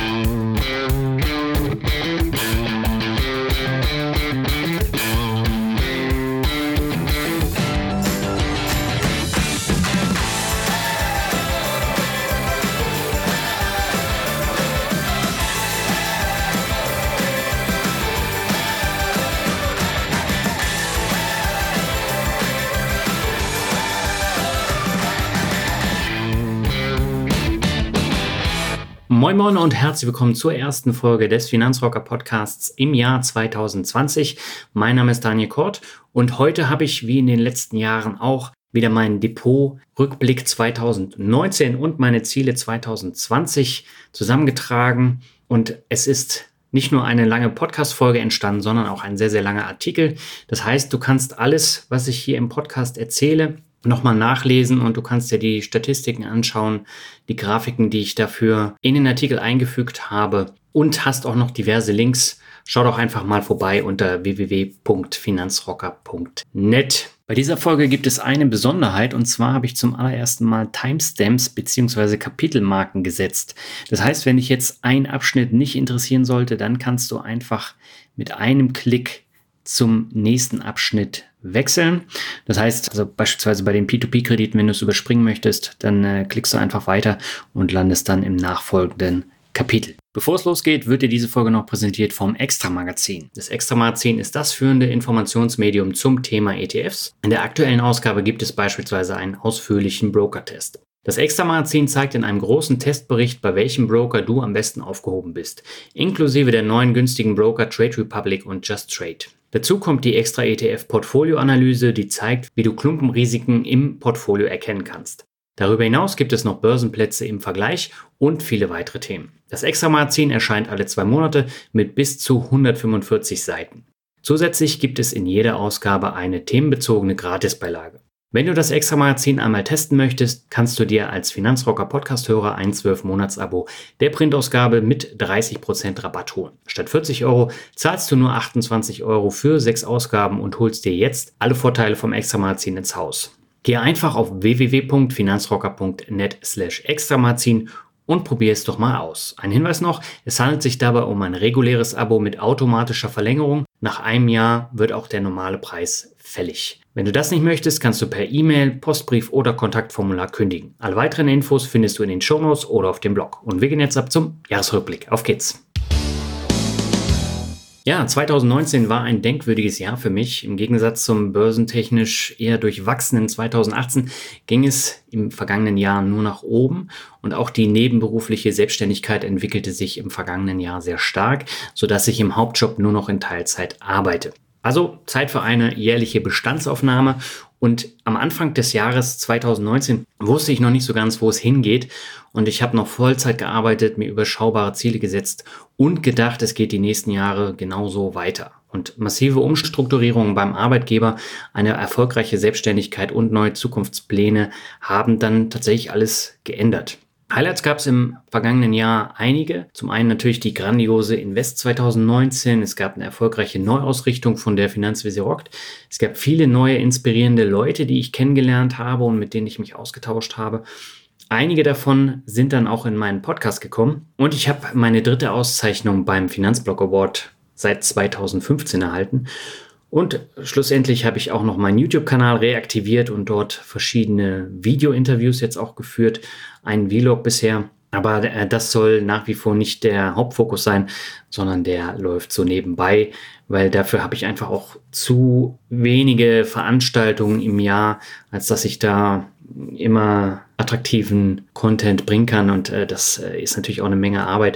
Moin Moin und herzlich willkommen zur ersten Folge des Finanzrocker Podcasts im Jahr 2020. Mein Name ist Daniel Kort und heute habe ich wie in den letzten Jahren auch wieder meinen Depot-Rückblick 2019 und meine Ziele 2020 zusammengetragen. Und es ist nicht nur eine lange Podcast-Folge entstanden, sondern auch ein sehr, sehr langer Artikel. Das heißt, du kannst alles, was ich hier im Podcast erzähle, nochmal nachlesen und du kannst dir die Statistiken anschauen, die Grafiken, die ich dafür in den Artikel eingefügt habe und hast auch noch diverse Links. Schau doch einfach mal vorbei unter www.finanzrocker.net. Bei dieser Folge gibt es eine Besonderheit und zwar habe ich zum allerersten Mal Timestamps bzw. Kapitelmarken gesetzt. Das heißt, wenn dich jetzt ein Abschnitt nicht interessieren sollte, dann kannst du einfach mit einem Klick zum nächsten Abschnitt wechseln. Das heißt, also beispielsweise bei den P2P-Krediten, wenn du es überspringen möchtest, dann klickst du einfach weiter und landest dann im nachfolgenden Kapitel. Bevor es losgeht, wird dir diese Folge noch präsentiert vom Extra-Magazin. Das Extra-Magazin ist das führende Informationsmedium zum Thema ETFs. In der aktuellen Ausgabe gibt es beispielsweise einen ausführlichen Broker-Test. Das Extra-Magazin zeigt in einem großen Testbericht, bei welchem Broker du am besten aufgehoben bist, inklusive der neuen günstigen Broker Trade Republic und Just Trade. Dazu kommt die extra ETF-Portfolio-Analyse, die zeigt, wie du Klumpenrisiken im Portfolio erkennen kannst. Darüber hinaus gibt es noch Börsenplätze im Vergleich und viele weitere Themen. Das Extra-Magazin erscheint alle 2 Monate mit bis zu 145 Seiten. Zusätzlich gibt es in jeder Ausgabe eine themenbezogene Gratisbeilage. Wenn du das Extra-Magazin einmal testen möchtest, kannst du dir als Finanzrocker-Podcast-Hörer ein 12-Monats-Abo der Printausgabe mit 30% Rabatt holen. Statt 40 € zahlst du nur 28 € für 6 Ausgaben und holst dir jetzt alle Vorteile vom Extra-Magazin ins Haus. Geh einfach auf www.finanzrocker.net/Extra-Magazin und probier es doch mal aus. Ein Hinweis noch, es handelt sich dabei um ein reguläres Abo mit automatischer Verlängerung. Nach einem Jahr wird auch der normale Preis fällig. Wenn du das nicht möchtest, kannst du per E-Mail, Postbrief oder Kontaktformular kündigen. Alle weiteren Infos findest du in den Shownotes oder auf dem Blog. Und wir gehen jetzt ab zum Jahresrückblick. Auf geht's! Ja, 2019 war ein denkwürdiges Jahr für mich. Im Gegensatz zum börsentechnisch eher durchwachsenen 2018 ging es im vergangenen Jahr nur nach oben und auch die nebenberufliche Selbstständigkeit entwickelte sich im vergangenen Jahr sehr stark, sodass ich im Hauptjob nur noch in Teilzeit arbeite. Also Zeit für eine jährliche Bestandsaufnahme und am Anfang des Jahres 2019 wusste ich noch nicht so ganz, wo es hingeht und ich habe noch Vollzeit gearbeitet, mir überschaubare Ziele gesetzt und gedacht, es geht die nächsten Jahre genauso weiter. Und massive Umstrukturierungen beim Arbeitgeber, eine erfolgreiche Selbstständigkeit und neue Zukunftspläne haben dann tatsächlich alles geändert. Highlights gab es im vergangenen Jahr einige. Zum einen natürlich die grandiose Invest 2019. Es gab eine erfolgreiche Neuausrichtung von der Finanz wie sie rockt. Es gab viele neue inspirierende Leute, die ich kennengelernt habe und mit denen ich mich ausgetauscht habe. Einige davon sind dann auch in meinen Podcast gekommen. Und ich habe meine 3. Auszeichnung beim Finanzblog Award seit 2015 erhalten. Und schlussendlich habe ich auch noch meinen YouTube-Kanal reaktiviert und dort verschiedene Video-Interviews jetzt auch geführt. Ein Vlog bisher. Aber das soll nach wie vor nicht der Hauptfokus sein, sondern der läuft so nebenbei, weil dafür habe ich einfach auch zu wenige Veranstaltungen im Jahr, als dass ich da immer attraktiven Content bringen kann. Und das ist natürlich auch eine Menge Arbeit.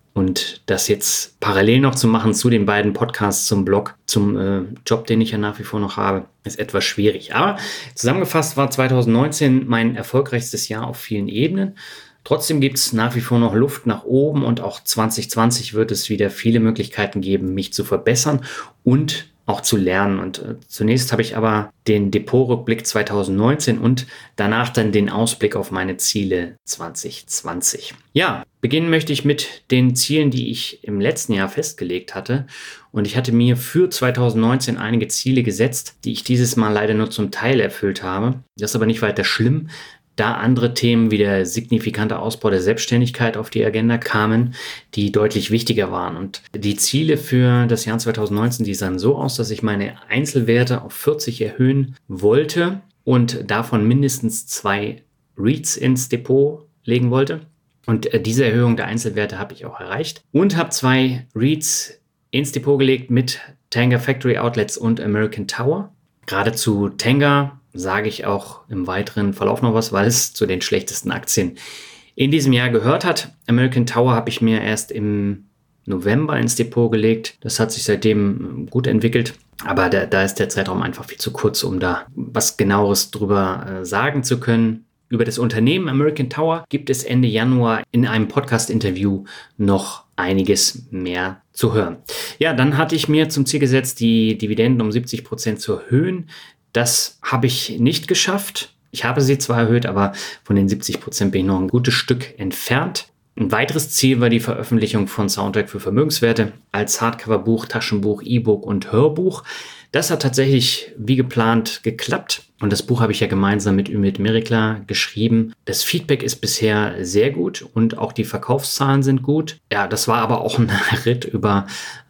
Und das jetzt parallel noch zu machen zu den beiden Podcasts, zum Blog, zum Job, den ich ja nach wie vor noch habe, ist etwas schwierig. Aber zusammengefasst war 2019 mein erfolgreichstes Jahr auf vielen Ebenen. Trotzdem gibt es nach wie vor noch Luft nach oben und auch 2020 wird es wieder viele Möglichkeiten geben, mich zu verbessern und auch zu lernen. Und zunächst habe ich aber den Depotrückblick 2019 und danach dann den Ausblick auf meine Ziele 2020. Ja, beginnen möchte ich mit den Zielen, die ich im letzten Jahr festgelegt hatte. Und ich hatte mir für 2019 einige Ziele gesetzt, die ich dieses Mal leider nur zum Teil erfüllt habe. Das ist aber nicht weiter schlimm, da andere Themen wie der signifikante Ausbau der Selbstständigkeit auf die Agenda kamen, die deutlich wichtiger waren. Und die Ziele für das Jahr 2019, die sahen so aus, dass ich meine Einzelwerte auf 40 erhöhen wollte und davon mindestens 2 REITs ins Depot legen wollte. Und diese Erhöhung der Einzelwerte habe ich auch erreicht und habe 2 REITs ins Depot gelegt mit Tanger Factory Outlets und American Tower. Gerade zu Tanger sage ich auch im weiteren Verlauf noch was, weil es zu den schlechtesten Aktien in diesem Jahr gehört hat. American Tower habe ich mir erst im November ins Depot gelegt. Das hat sich seitdem gut entwickelt. Aber da ist der Zeitraum einfach viel zu kurz, um da was Genaueres drüber sagen zu können. Über das Unternehmen American Tower gibt es Ende Januar in einem Podcast-Interview noch einiges mehr zu hören. Ja, dann hatte ich mir zum Ziel gesetzt, die Dividenden um 70% zu erhöhen. Das habe ich nicht geschafft. Ich habe sie zwar erhöht, aber von den 70% bin ich noch ein gutes Stück entfernt. Ein weiteres Ziel war die Veröffentlichung von Soundtrack für Vermögenswerte als Hardcover-Buch, Taschenbuch, E-Book und Hörbuch. Das hat tatsächlich wie geplant geklappt. Und das Buch habe ich ja gemeinsam mit Ümit Meriklä geschrieben. Das Feedback ist bisher sehr gut und auch die Verkaufszahlen sind gut. Ja, das war aber auch ein Ritt über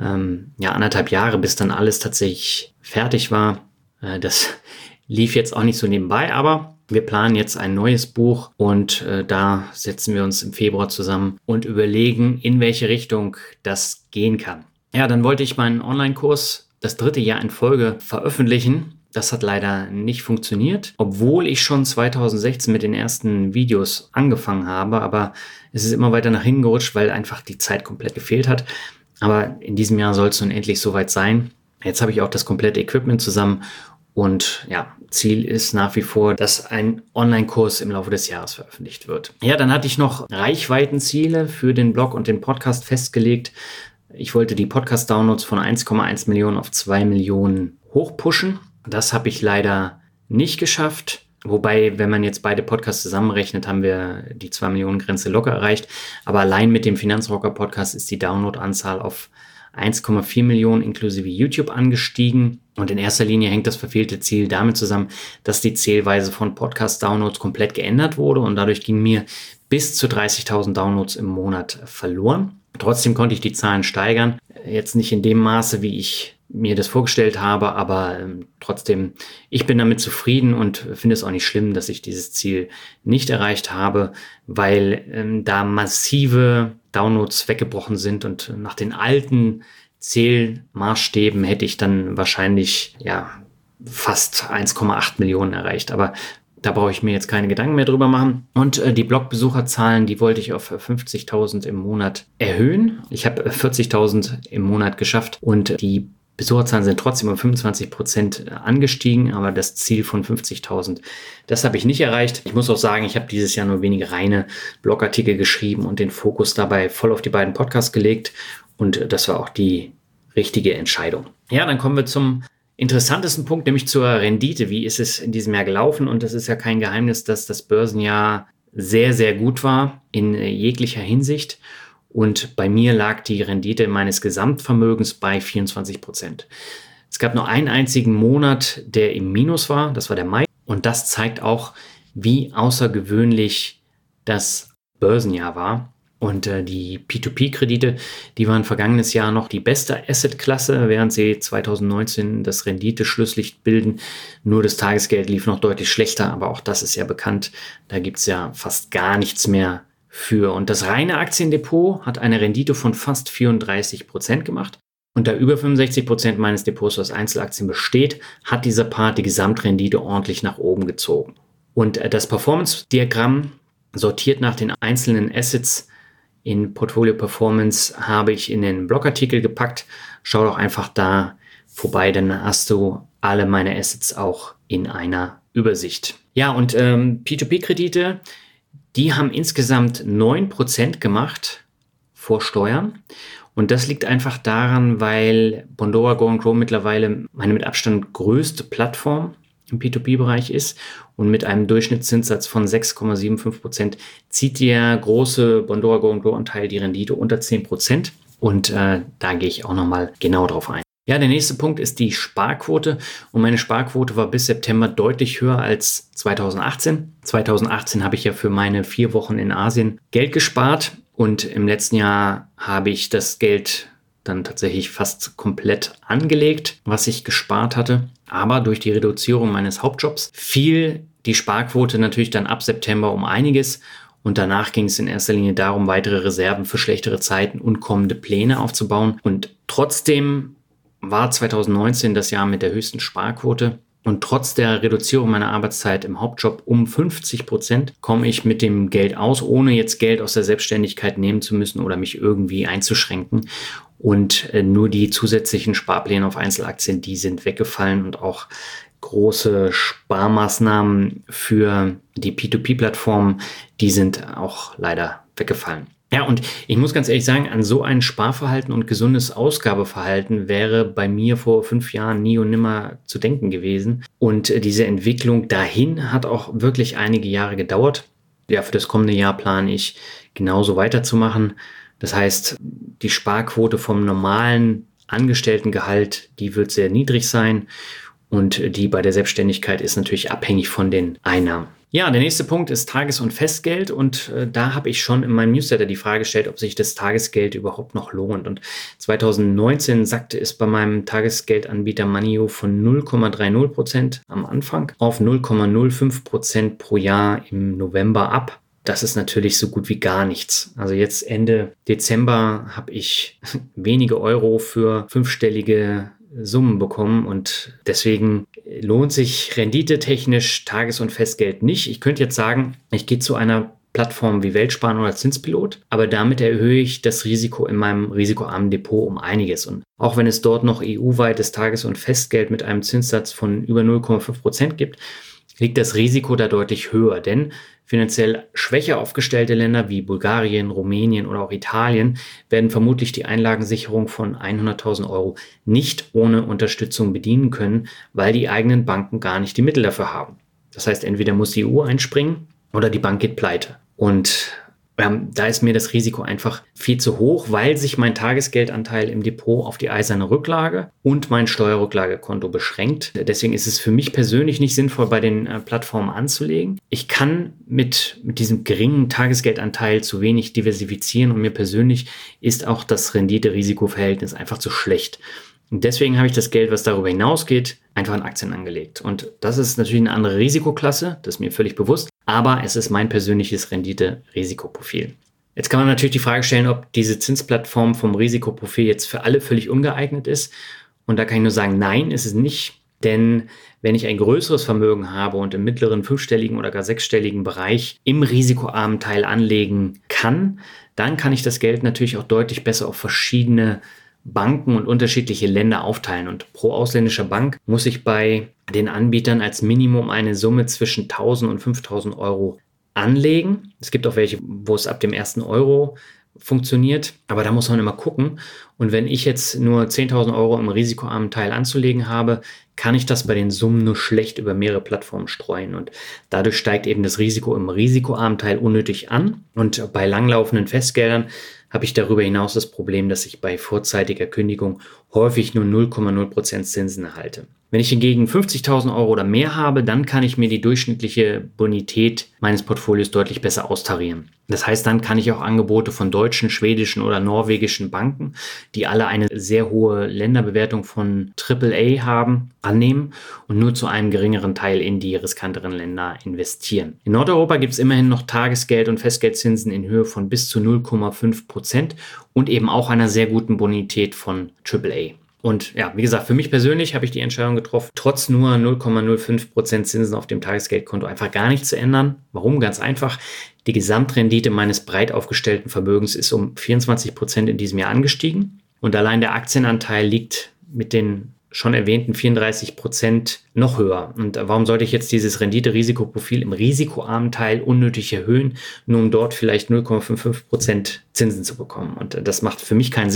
1,5 Jahre, bis dann alles tatsächlich fertig war. Das lief jetzt auch nicht so nebenbei, aber wir planen jetzt ein neues Buch und da setzen wir uns im Februar zusammen und überlegen, in welche Richtung das gehen kann. Ja, dann wollte ich meinen Online-Kurs das 3. Jahr in Folge veröffentlichen. Das hat leider nicht funktioniert, obwohl ich schon 2016 mit den ersten Videos angefangen habe, aber es ist immer weiter nach hinten gerutscht, weil einfach die Zeit komplett gefehlt hat. Aber in diesem Jahr soll es nun endlich soweit sein. Jetzt habe ich auch das komplette Equipment zusammen und ja, Ziel ist nach wie vor, dass ein Online-Kurs im Laufe des Jahres veröffentlicht wird. Ja, dann hatte ich noch Reichweitenziele für den Blog und den Podcast festgelegt. Ich wollte die Podcast-Downloads von 1,1 Millionen auf 2 Millionen hochpushen. Das habe ich leider nicht geschafft. Wobei, wenn man jetzt beide Podcasts zusammenrechnet, haben wir die 2 Millionen Grenze locker erreicht. Aber allein mit dem Finanzrocker Podcast ist die Download-Anzahl auf 1,4 Millionen inklusive YouTube angestiegen. Und in erster Linie hängt das verfehlte Ziel damit zusammen, dass die Zählweise von Podcast-Downloads komplett geändert wurde und dadurch gingen mir bis zu 30.000 Downloads im Monat verloren. Trotzdem konnte ich die Zahlen steigern. Jetzt nicht in dem Maße, wie ich mir das vorgestellt habe, aber trotzdem, ich bin damit zufrieden und finde es auch nicht schlimm, dass ich dieses Ziel nicht erreicht habe, weil da massive Downloads weggebrochen sind und nach den alten Zählmaßstäben hätte ich dann wahrscheinlich fast 1,8 Millionen erreicht. Aber da brauche ich mir jetzt keine Gedanken mehr drüber machen. Und die Blog-Besucherzahlen, die wollte ich auf 50.000 im Monat erhöhen. Ich habe 40.000 im Monat geschafft und die Besucherzahlen sind trotzdem um 25% angestiegen, aber das Ziel von 50.000, das habe ich nicht erreicht. Ich muss auch sagen, ich habe dieses Jahr nur wenige reine Blogartikel geschrieben und den Fokus dabei voll auf die beiden Podcasts gelegt und das war auch die richtige Entscheidung. Ja, dann kommen wir zum interessantesten Punkt, nämlich zur Rendite. Wie ist es in diesem Jahr gelaufen? Und das ist ja kein Geheimnis, dass das Börsenjahr sehr, sehr gut war in jeglicher Hinsicht. Und bei mir lag die Rendite meines Gesamtvermögens bei 24%. Es gab nur einen einzigen Monat, der im Minus war. Das war der Mai. Und das zeigt auch, wie außergewöhnlich das Börsenjahr war. Und die P2P-Kredite, die waren vergangenes Jahr noch die beste Assetklasse, während sie 2019 das Renditeschlusslicht bilden. Nur das Tagesgeld lief noch deutlich schlechter, aber auch das ist ja bekannt. Da gibt es ja fast gar nichts mehr für. Und das reine Aktiendepot hat eine Rendite von fast 34% gemacht. Und da über 65% meines Depots aus Einzelaktien besteht, hat dieser Part die Gesamtrendite ordentlich nach oben gezogen. Und das Performance-Diagramm sortiert nach den einzelnen Assets in Portfolio Performance habe ich in den Blogartikel gepackt. Schau doch einfach da vorbei, dann hast du alle meine Assets auch in einer Übersicht. Ja, und P2P-Kredite, die haben insgesamt 9% gemacht vor Steuern. Und das liegt einfach daran, weil Bondora Go & Grow mittlerweile meine mit Abstand größte Plattform im P2P-Bereich ist und mit einem Durchschnittszinssatz von 6,75% zieht der große Bondora Go & Grow Anteil die Rendite unter 10% und da gehe ich auch nochmal genau drauf ein. Ja, der nächste Punkt ist die Sparquote und meine Sparquote war bis September deutlich höher als 2018. 2018 habe ich ja für meine 4 Wochen in Asien Geld gespart und im letzten Jahr habe ich das Geld dann tatsächlich fast komplett angelegt, was ich gespart hatte. Aber durch die Reduzierung meines Hauptjobs fiel die Sparquote natürlich dann ab September um einiges. Und danach ging es in erster Linie darum, weitere Reserven für schlechtere Zeiten und kommende Pläne aufzubauen. Und trotzdem war 2019 das Jahr mit der höchsten Sparquote. Und trotz der Reduzierung meiner Arbeitszeit im Hauptjob um 50% komme ich mit dem Geld aus, ohne jetzt Geld aus der Selbstständigkeit nehmen zu müssen oder mich irgendwie einzuschränken. Und nur die zusätzlichen Sparpläne auf Einzelaktien, die sind weggefallen und auch große Sparmaßnahmen für die P2P-Plattformen, die sind auch leider weggefallen. Ja, und ich muss ganz ehrlich sagen, an so ein Sparverhalten und gesundes Ausgabeverhalten wäre bei mir vor 5 Jahren nie und nimmer zu denken gewesen. Und diese Entwicklung dahin hat auch wirklich einige Jahre gedauert. Ja, für das kommende Jahr plane ich genauso weiterzumachen. Das heißt, die Sparquote vom normalen Angestelltengehalt, die wird sehr niedrig sein. Und die bei der Selbstständigkeit ist natürlich abhängig von den Einnahmen. Ja, der nächste Punkt ist Tages- und Festgeld und da habe ich schon in meinem Newsletter die Frage gestellt, ob sich das Tagesgeld überhaupt noch lohnt. Und 2019 sackte es bei meinem Tagesgeldanbieter Moneyou von 0,30% am Anfang auf 0,05% pro Jahr im November ab. Das ist natürlich so gut wie gar nichts. Also jetzt Ende Dezember habe ich wenige Euro für 5-stellige Summen bekommen und deswegen lohnt sich renditetechnisch Tages- und Festgeld nicht. Ich könnte jetzt sagen, ich gehe zu einer Plattform wie Weltsparen oder Zinspilot, aber damit erhöhe ich das Risiko in meinem risikoarmen Depot um einiges. Und auch wenn es dort noch EU-weites Tages- und Festgeld mit einem Zinssatz von über 0,5% gibt, liegt das Risiko da deutlich höher, denn finanziell schwächer aufgestellte Länder wie Bulgarien, Rumänien oder auch Italien werden vermutlich die Einlagensicherung von 100.000 Euro nicht ohne Unterstützung bedienen können, weil die eigenen Banken gar nicht die Mittel dafür haben. Das heißt, entweder muss die EU einspringen oder die Bank geht pleite. Und da ist mir das Risiko einfach viel zu hoch, weil sich mein Tagesgeldanteil im Depot auf die eiserne Rücklage und mein Steuerrücklagekonto beschränkt. Deswegen ist es für mich persönlich nicht sinnvoll, bei den Plattformen anzulegen. Ich kann mit diesem geringen Tagesgeldanteil zu wenig diversifizieren und mir persönlich ist auch das Rendite-Risiko-Verhältnis einfach zu schlecht. Und deswegen habe ich das Geld, was darüber hinausgeht, einfach in Aktien angelegt. Und das ist natürlich eine andere Risikoklasse, das ist mir völlig bewusst, aber es ist mein persönliches Rendite-Risikoprofil. Jetzt kann man natürlich die Frage stellen, ob diese Zinsplattform vom Risikoprofil jetzt für alle völlig ungeeignet ist. Und da kann ich nur sagen, nein, ist es nicht. Denn wenn ich ein größeres Vermögen habe und im mittleren 5-stelligen oder gar 6-stelligen Bereich im risikoarmen Teil anlegen kann, dann kann ich das Geld natürlich auch deutlich besser auf verschiedene Banken und unterschiedliche Länder aufteilen. Und pro ausländischer Bank muss ich bei den Anbietern als Minimum eine Summe zwischen 1.000 und 5.000 Euro anlegen. Es gibt auch welche, wo es ab dem ersten Euro funktioniert, aber da muss man immer gucken. Und wenn ich jetzt nur 10.000 Euro im risikoarmen Teil anzulegen habe, kann ich das bei den Summen nur schlecht über mehrere Plattformen streuen. Und dadurch steigt eben das Risiko im risikoarmen Teil unnötig an. Und bei langlaufenden Festgeldern habe ich darüber hinaus das Problem, dass ich bei vorzeitiger Kündigung häufig nur 0,0% Zinsen erhalte. Wenn ich hingegen 50.000 Euro oder mehr habe, dann kann ich mir die durchschnittliche Bonität meines Portfolios deutlich besser austarieren. Das heißt, dann kann ich auch Angebote von deutschen, schwedischen oder norwegischen Banken, die alle eine sehr hohe Länderbewertung von AAA haben, annehmen und nur zu einem geringeren Teil in die riskanteren Länder investieren. In Nordeuropa gibt es immerhin noch Tagesgeld- und Festgeldzinsen in Höhe von bis zu 0,5% und eben auch einer sehr guten Bonität von AAA. Und ja, wie gesagt, für mich persönlich habe ich die Entscheidung getroffen, trotz nur 0,05% Zinsen auf dem Tagesgeldkonto einfach gar nichts zu ändern. Warum? Ganz einfach. Die Gesamtrendite meines breit aufgestellten Vermögens ist um 24% in diesem Jahr angestiegen. Und allein der Aktienanteil liegt mit den schon erwähnten 34% noch höher. Und warum sollte ich jetzt dieses Rendite-Risikoprofil im risikoarmen Teil unnötig erhöhen, nur um dort vielleicht 0,55% Zinsen zu bekommen? Und das macht für mich keinen Sinn.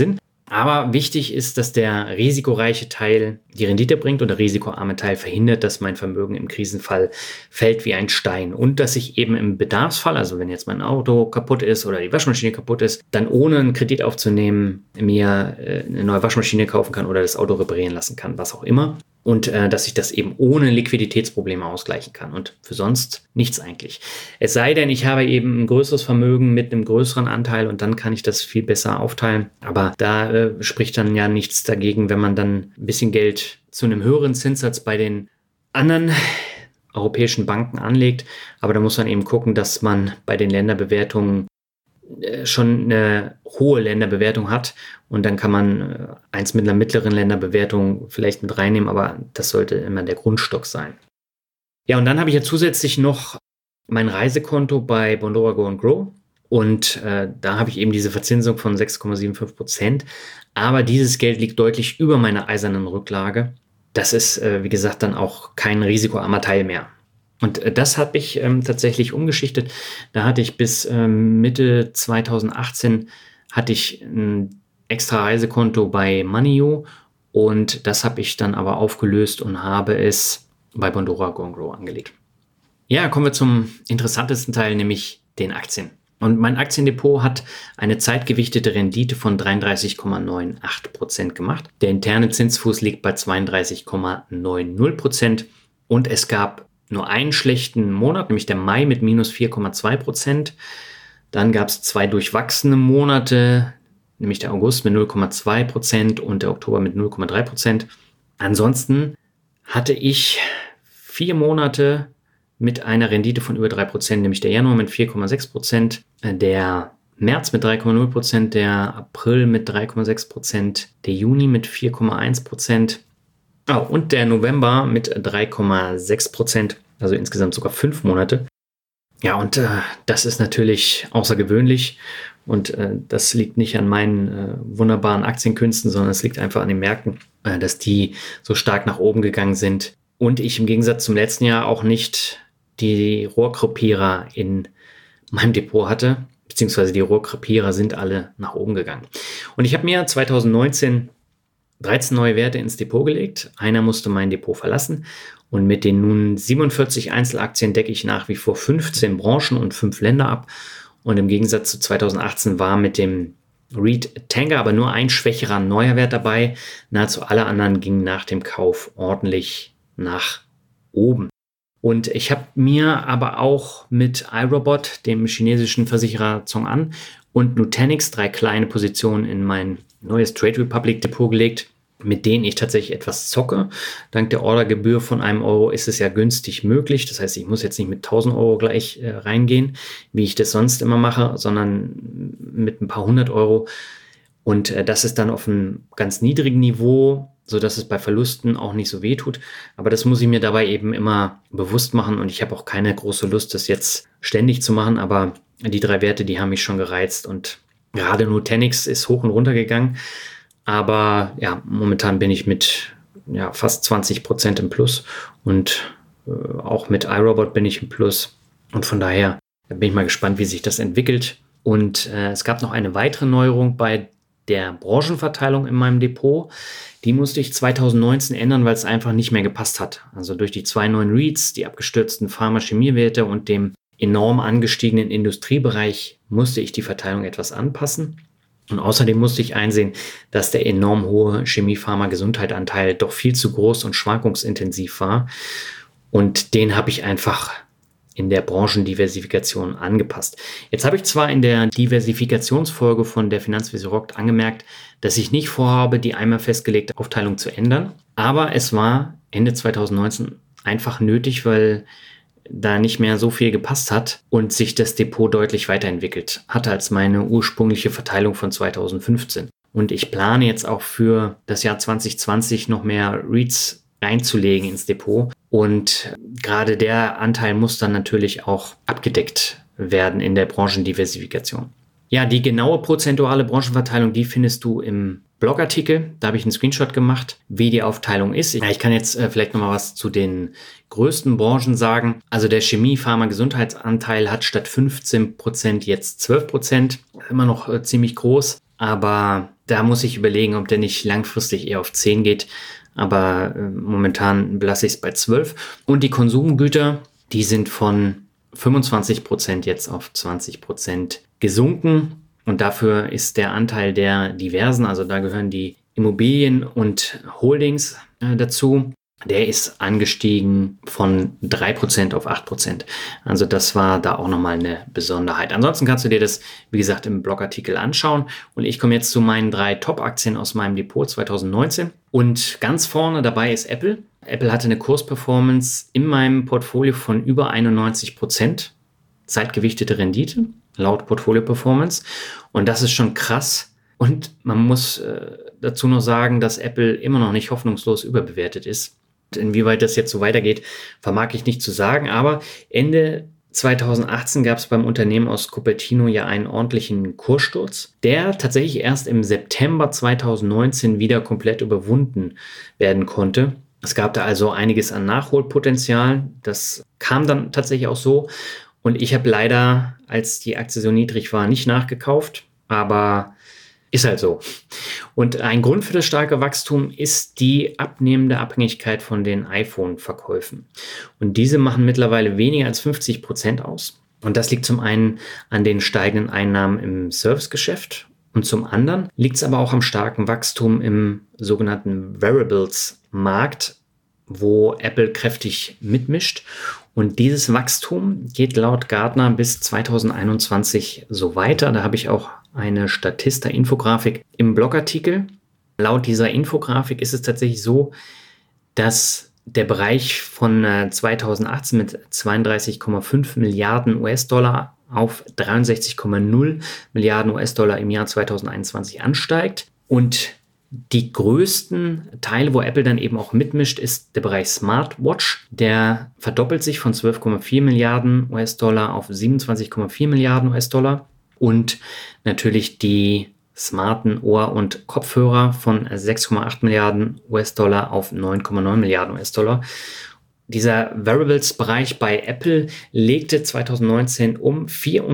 Aber wichtig ist, dass der risikoreiche Teil die Rendite bringt und der risikoarme Teil verhindert, dass mein Vermögen im Krisenfall fällt wie ein Stein. Und dass ich eben im Bedarfsfall, also wenn jetzt mein Auto kaputt ist oder die Waschmaschine kaputt ist, dann ohne einen Kredit aufzunehmen mir eine neue Waschmaschine kaufen kann oder das Auto reparieren lassen kann, was auch immer. Und dass ich das eben ohne Liquiditätsprobleme ausgleichen kann und für sonst nichts eigentlich. Es sei denn, ich habe eben ein größeres Vermögen mit einem größeren Anteil und dann kann ich das viel besser aufteilen. Aber da spricht dann ja nichts dagegen, wenn man dann ein bisschen Geld zu einem höheren Zinssatz bei den anderen europäischen Banken anlegt. Aber da muss man eben gucken, dass man bei den Länderbewertungen schon eine hohe Länderbewertung hat und dann kann man eins mit einer mittleren Länderbewertung vielleicht mit reinnehmen, aber das sollte immer der Grundstock sein. Ja, und dann habe ich ja zusätzlich noch mein Reisekonto bei Bondora Go and Grow und da habe ich eben diese Verzinsung von 6,75%, aber dieses Geld liegt deutlich über meiner eisernen Rücklage. Das ist, wie gesagt, dann auch kein risikoarmer Teil mehr. Und das habe ich tatsächlich umgeschichtet. Da hatte ich bis Mitte 2018 hatte ich ein extra Reisekonto bei Moneyou und das habe ich dann aber aufgelöst und habe es bei Bondora Go and Grow angelegt. Ja, kommen wir zum interessantesten Teil, nämlich den Aktien. Und mein Aktiendepot hat eine zeitgewichtete Rendite von 33,98% gemacht. Der interne Zinsfuß liegt bei 32,90% und es gab nur einen schlechten Monat, nämlich der Mai mit minus 4,2%. Dann gab es 2 durchwachsene Monate, nämlich der August mit 0,2% und der Oktober mit 0,3%. Ansonsten hatte ich 4 Monate mit einer Rendite von über 3%, nämlich der Januar mit 4,6%, der März mit 3,0%, der April mit 3,6%, der Juni mit 4,1%. Und der November mit 3,6%, also insgesamt sogar 5 Monate. Ja, und das ist natürlich außergewöhnlich und das liegt nicht an meinen wunderbaren Aktienkünsten, sondern es liegt einfach an den Märkten, dass die so stark nach oben gegangen sind und ich im Gegensatz zum letzten Jahr auch nicht die Rohrkrepierer in meinem Depot hatte, beziehungsweise die Rohrkrepierer sind alle nach oben gegangen. Und ich habe mir 2019 13 neue Werte ins Depot gelegt. Einer musste mein Depot verlassen. Und mit den nun 47 Einzelaktien decke ich nach wie vor 15 Branchen und 5 Länder ab. Und im Gegensatz zu 2018 war mit dem REIT Tanker aber nur ein schwächerer neuer Wert dabei. Nahezu alle anderen gingen nach dem Kauf ordentlich nach oben. Und ich habe mir aber auch mit iRobot, dem chinesischen Versicherer ZhongAn, und Nutanix 3 kleine Positionen in mein neues Trade Republic Depot gelegt, mit denen ich tatsächlich etwas zocke. Dank der Ordergebühr von €1 ist es ja günstig möglich. Das heißt, ich muss jetzt nicht mit 1.000 Euro gleich reingehen, wie ich das sonst immer mache, sondern mit ein paar 100 Euro. Und das ist dann auf einem ganz niedrigen Niveau, sodass es bei Verlusten auch nicht so weh tut. Aber das muss ich mir dabei eben immer bewusst machen. Und ich habe auch keine große Lust, das jetzt ständig zu machen. Aber die 3 Werte, die haben mich schon gereizt. Und gerade Nutanix ist hoch und runter gegangen. Aber ja, momentan bin ich mit fast 20% im Plus. Und auch mit iRobot bin ich im Plus. Und von daher bin ich mal gespannt, wie sich das entwickelt. Und es gab noch eine weitere Neuerung bei der Branchenverteilung in meinem Depot. Die musste ich 2019 ändern, weil es einfach nicht mehr gepasst hat. Also durch die 2 neuen REITs, die abgestürzten Pharma-Chemiewerte und dem enorm angestiegenen Industriebereich musste ich die Verteilung etwas anpassen. Und außerdem musste ich einsehen, dass der enorm hohe Chemie-Pharma-Gesundheit-Anteil doch viel zu groß und schwankungsintensiv war. Und den habe ich einfach in der Branchendiversifikation angepasst. Jetzt habe ich zwar in der Diversifikationsfolge von der Finanzwiese rockt angemerkt, dass ich nicht vorhabe, die einmal festgelegte Aufteilung zu ändern, aber es war Ende 2019 einfach nötig, weil da nicht mehr so viel gepasst hat und sich das Depot deutlich weiterentwickelt hatte als meine ursprüngliche Verteilung von 2015. Und ich plane jetzt auch für das Jahr 2020 noch mehr REITs reinzulegen ins Depot. Und gerade der Anteil muss dann natürlich auch abgedeckt werden in der Branchendiversifikation. Ja, die genaue prozentuale Branchenverteilung, die findest du im Blogartikel. Da habe ich einen Screenshot gemacht, wie die Aufteilung ist. Ja, ich kann jetzt vielleicht noch mal was zu den größten Branchen sagen. Also der Chemie-Pharma-Gesundheitsanteil hat statt 15% jetzt 12%. Immer noch ziemlich groß. Aber Da muss ich überlegen, ob der nicht langfristig eher auf 10 geht. Aber momentan belasse ich es bei 12. Und die Konsumgüter, die sind von 25% jetzt auf 20% gesunken. Und dafür ist der Anteil der Diversen, also da gehören die Immobilien und Holdings dazu, der ist angestiegen von 3% auf 8%. Also das war da auch nochmal eine Besonderheit. Ansonsten kannst du dir das, wie gesagt, im Blogartikel anschauen. Und ich komme jetzt zu meinen 3 Top-Aktien aus meinem Depot 2019. Und ganz vorne dabei ist Apple. Apple hatte eine Kursperformance in meinem Portfolio von über 91%. Zeitgewichtete Rendite, laut Portfolio Performance. Und das ist schon krass. Und man muss dazu noch sagen, dass Apple immer noch nicht hoffnungslos überbewertet ist. Inwieweit das jetzt so weitergeht, vermag ich nicht zu sagen. Aber Ende 2018 gab es beim Unternehmen aus Cupertino ja einen ordentlichen Kurssturz, der tatsächlich erst im September 2019 wieder komplett überwunden werden konnte. Es gab da also einiges an Nachholpotenzial. Das kam dann tatsächlich auch so. Und ich habe leider, als die Aktie so niedrig war, nicht nachgekauft. Aber ist halt so. Und ein Grund für das starke Wachstum ist die abnehmende Abhängigkeit von den iPhone-Verkäufen. Und diese machen mittlerweile weniger als 50% aus. Und das liegt zum einen an den steigenden Einnahmen im Servicegeschäft. Und zum anderen liegt es aber auch am starken Wachstum im sogenannten Wearables-Markt, wo Apple kräftig mitmischt. Und dieses Wachstum geht laut Gartner bis 2021 so weiter. Da habe ich auch eine Statista-Infografik im Blogartikel. Laut dieser Infografik ist es tatsächlich so, dass der Bereich von 2018 mit 32,5 Milliarden US-Dollar auf 63,0 Milliarden US-Dollar im Jahr 2021 ansteigt. Und die größten Teile, wo Apple dann eben auch mitmischt, ist der Bereich Smartwatch. Der verdoppelt sich von 12,4 Milliarden US-Dollar auf 27,4 Milliarden US-Dollar. Und natürlich die smarten Ohr- und Kopfhörer von 6,8 Milliarden US-Dollar auf 9,9 Milliarden US-Dollar. Dieser Wearables-Bereich bei Apple legte 2019 um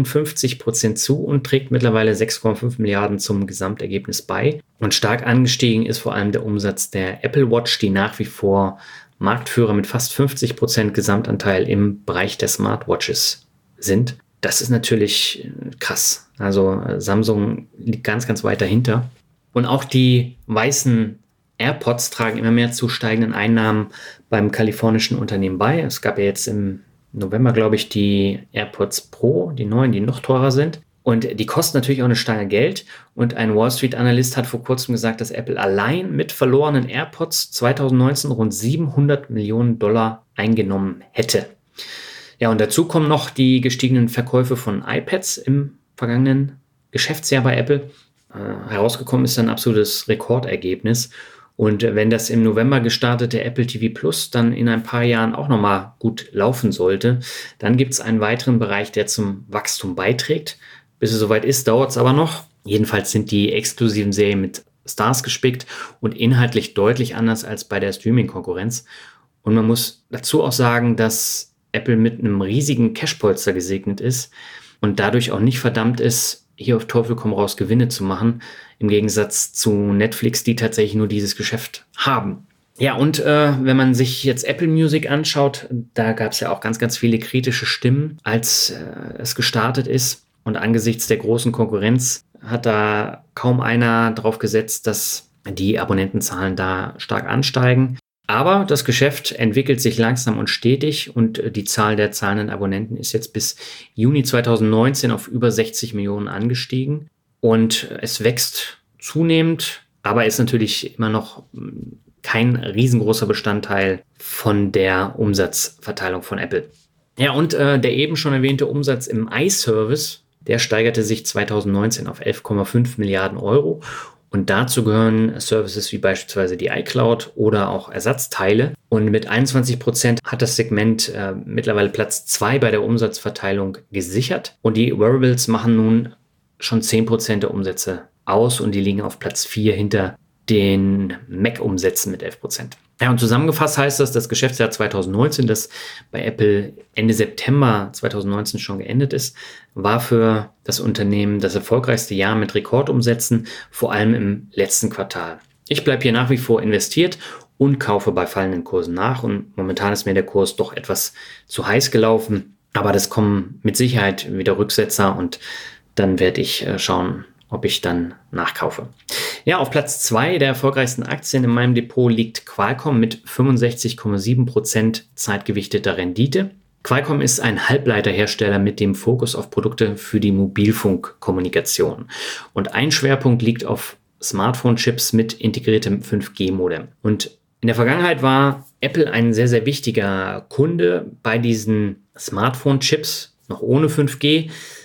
54% zu und trägt mittlerweile 6,5 Milliarden zum Gesamtergebnis bei. Und stark angestiegen ist vor allem der Umsatz der Apple Watch, die nach wie vor Marktführer mit fast 50% Gesamtanteil im Bereich der Smartwatches sind. Das ist natürlich krass. Also Samsung liegt ganz, ganz weit dahinter. Und auch die weißen AirPods tragen immer mehr zu steigenden Einnahmen beim kalifornischen Unternehmen bei. Es gab ja jetzt im November, glaube ich, die AirPods Pro, die neuen, die noch teurer sind. Und die kosten natürlich auch eine Stange Geld. Und ein Wall Street-Analyst hat vor kurzem gesagt, dass Apple allein mit verlorenen AirPods 2019 rund 700 Millionen Dollar eingenommen hätte. Ja, und dazu kommen noch die gestiegenen Verkäufe von iPads im vergangenen Geschäftsjahr bei Apple. Herausgekommen ist ein absolutes Rekordergebnis. Und wenn das im November gestartete Apple TV Plus dann in ein paar Jahren auch nochmal gut laufen sollte, dann gibt es einen weiteren Bereich, der zum Wachstum beiträgt. Bis es soweit ist, dauert es aber noch. Jedenfalls sind die exklusiven Serien mit Stars gespickt und inhaltlich deutlich anders als bei der Streaming-Konkurrenz. Und man muss dazu auch sagen, dass Apple mit einem riesigen Cashpolster gesegnet ist und dadurch auch nicht verdammt ist, hier auf Teufel komm raus Gewinne zu machen, im Gegensatz zu Netflix, die tatsächlich nur dieses Geschäft haben. Ja, und wenn man sich jetzt Apple Music anschaut, da gab es ja auch ganz, ganz viele kritische Stimmen, als es gestartet ist. Und angesichts der großen Konkurrenz hat da kaum einer drauf gesetzt, dass die Abonnentenzahlen da stark ansteigen. Aber das Geschäft entwickelt sich langsam und stetig und die Zahl der zahlenden Abonnenten ist jetzt bis Juni 2019 auf über 60 Millionen angestiegen. Und es wächst zunehmend, aber ist natürlich immer noch kein riesengroßer Bestandteil von der Umsatzverteilung von Apple. Ja, und der eben schon erwähnte Umsatz im iService, der steigerte sich 2019 auf 11,5 Milliarden Euro. Und dazu gehören Services wie beispielsweise die iCloud oder auch Ersatzteile. Und mit 21% hat das Segment mittlerweile Platz 2 bei der Umsatzverteilung gesichert. Und die Wearables machen nun schon 10% der Umsätze aus und die liegen auf Platz 4 hinter den Mac-Umsätzen mit 11%. Ja, und zusammengefasst heißt das Geschäftsjahr 2019, das bei Apple Ende September 2019 schon geendet ist, war für das Unternehmen das erfolgreichste Jahr mit Rekordumsätzen, vor allem im letzten Quartal. Ich bleibe hier nach wie vor investiert und kaufe bei fallenden Kursen nach, und momentan ist mir der Kurs doch etwas zu heiß gelaufen, aber das kommen mit Sicherheit wieder Rücksetzer, und dann werde ich schauen, ob ich dann nachkaufe. Ja, auf Platz 2 der erfolgreichsten Aktien in meinem Depot liegt Qualcomm mit 65,7% zeitgewichteter Rendite. Qualcomm ist ein Halbleiterhersteller mit dem Fokus auf Produkte für die Mobilfunkkommunikation. Und ein Schwerpunkt liegt auf Smartphone-Chips mit integriertem 5G-Modem. Und in der Vergangenheit war Apple ein sehr, sehr wichtiger Kunde bei diesen Smartphone-Chips, noch ohne 5G.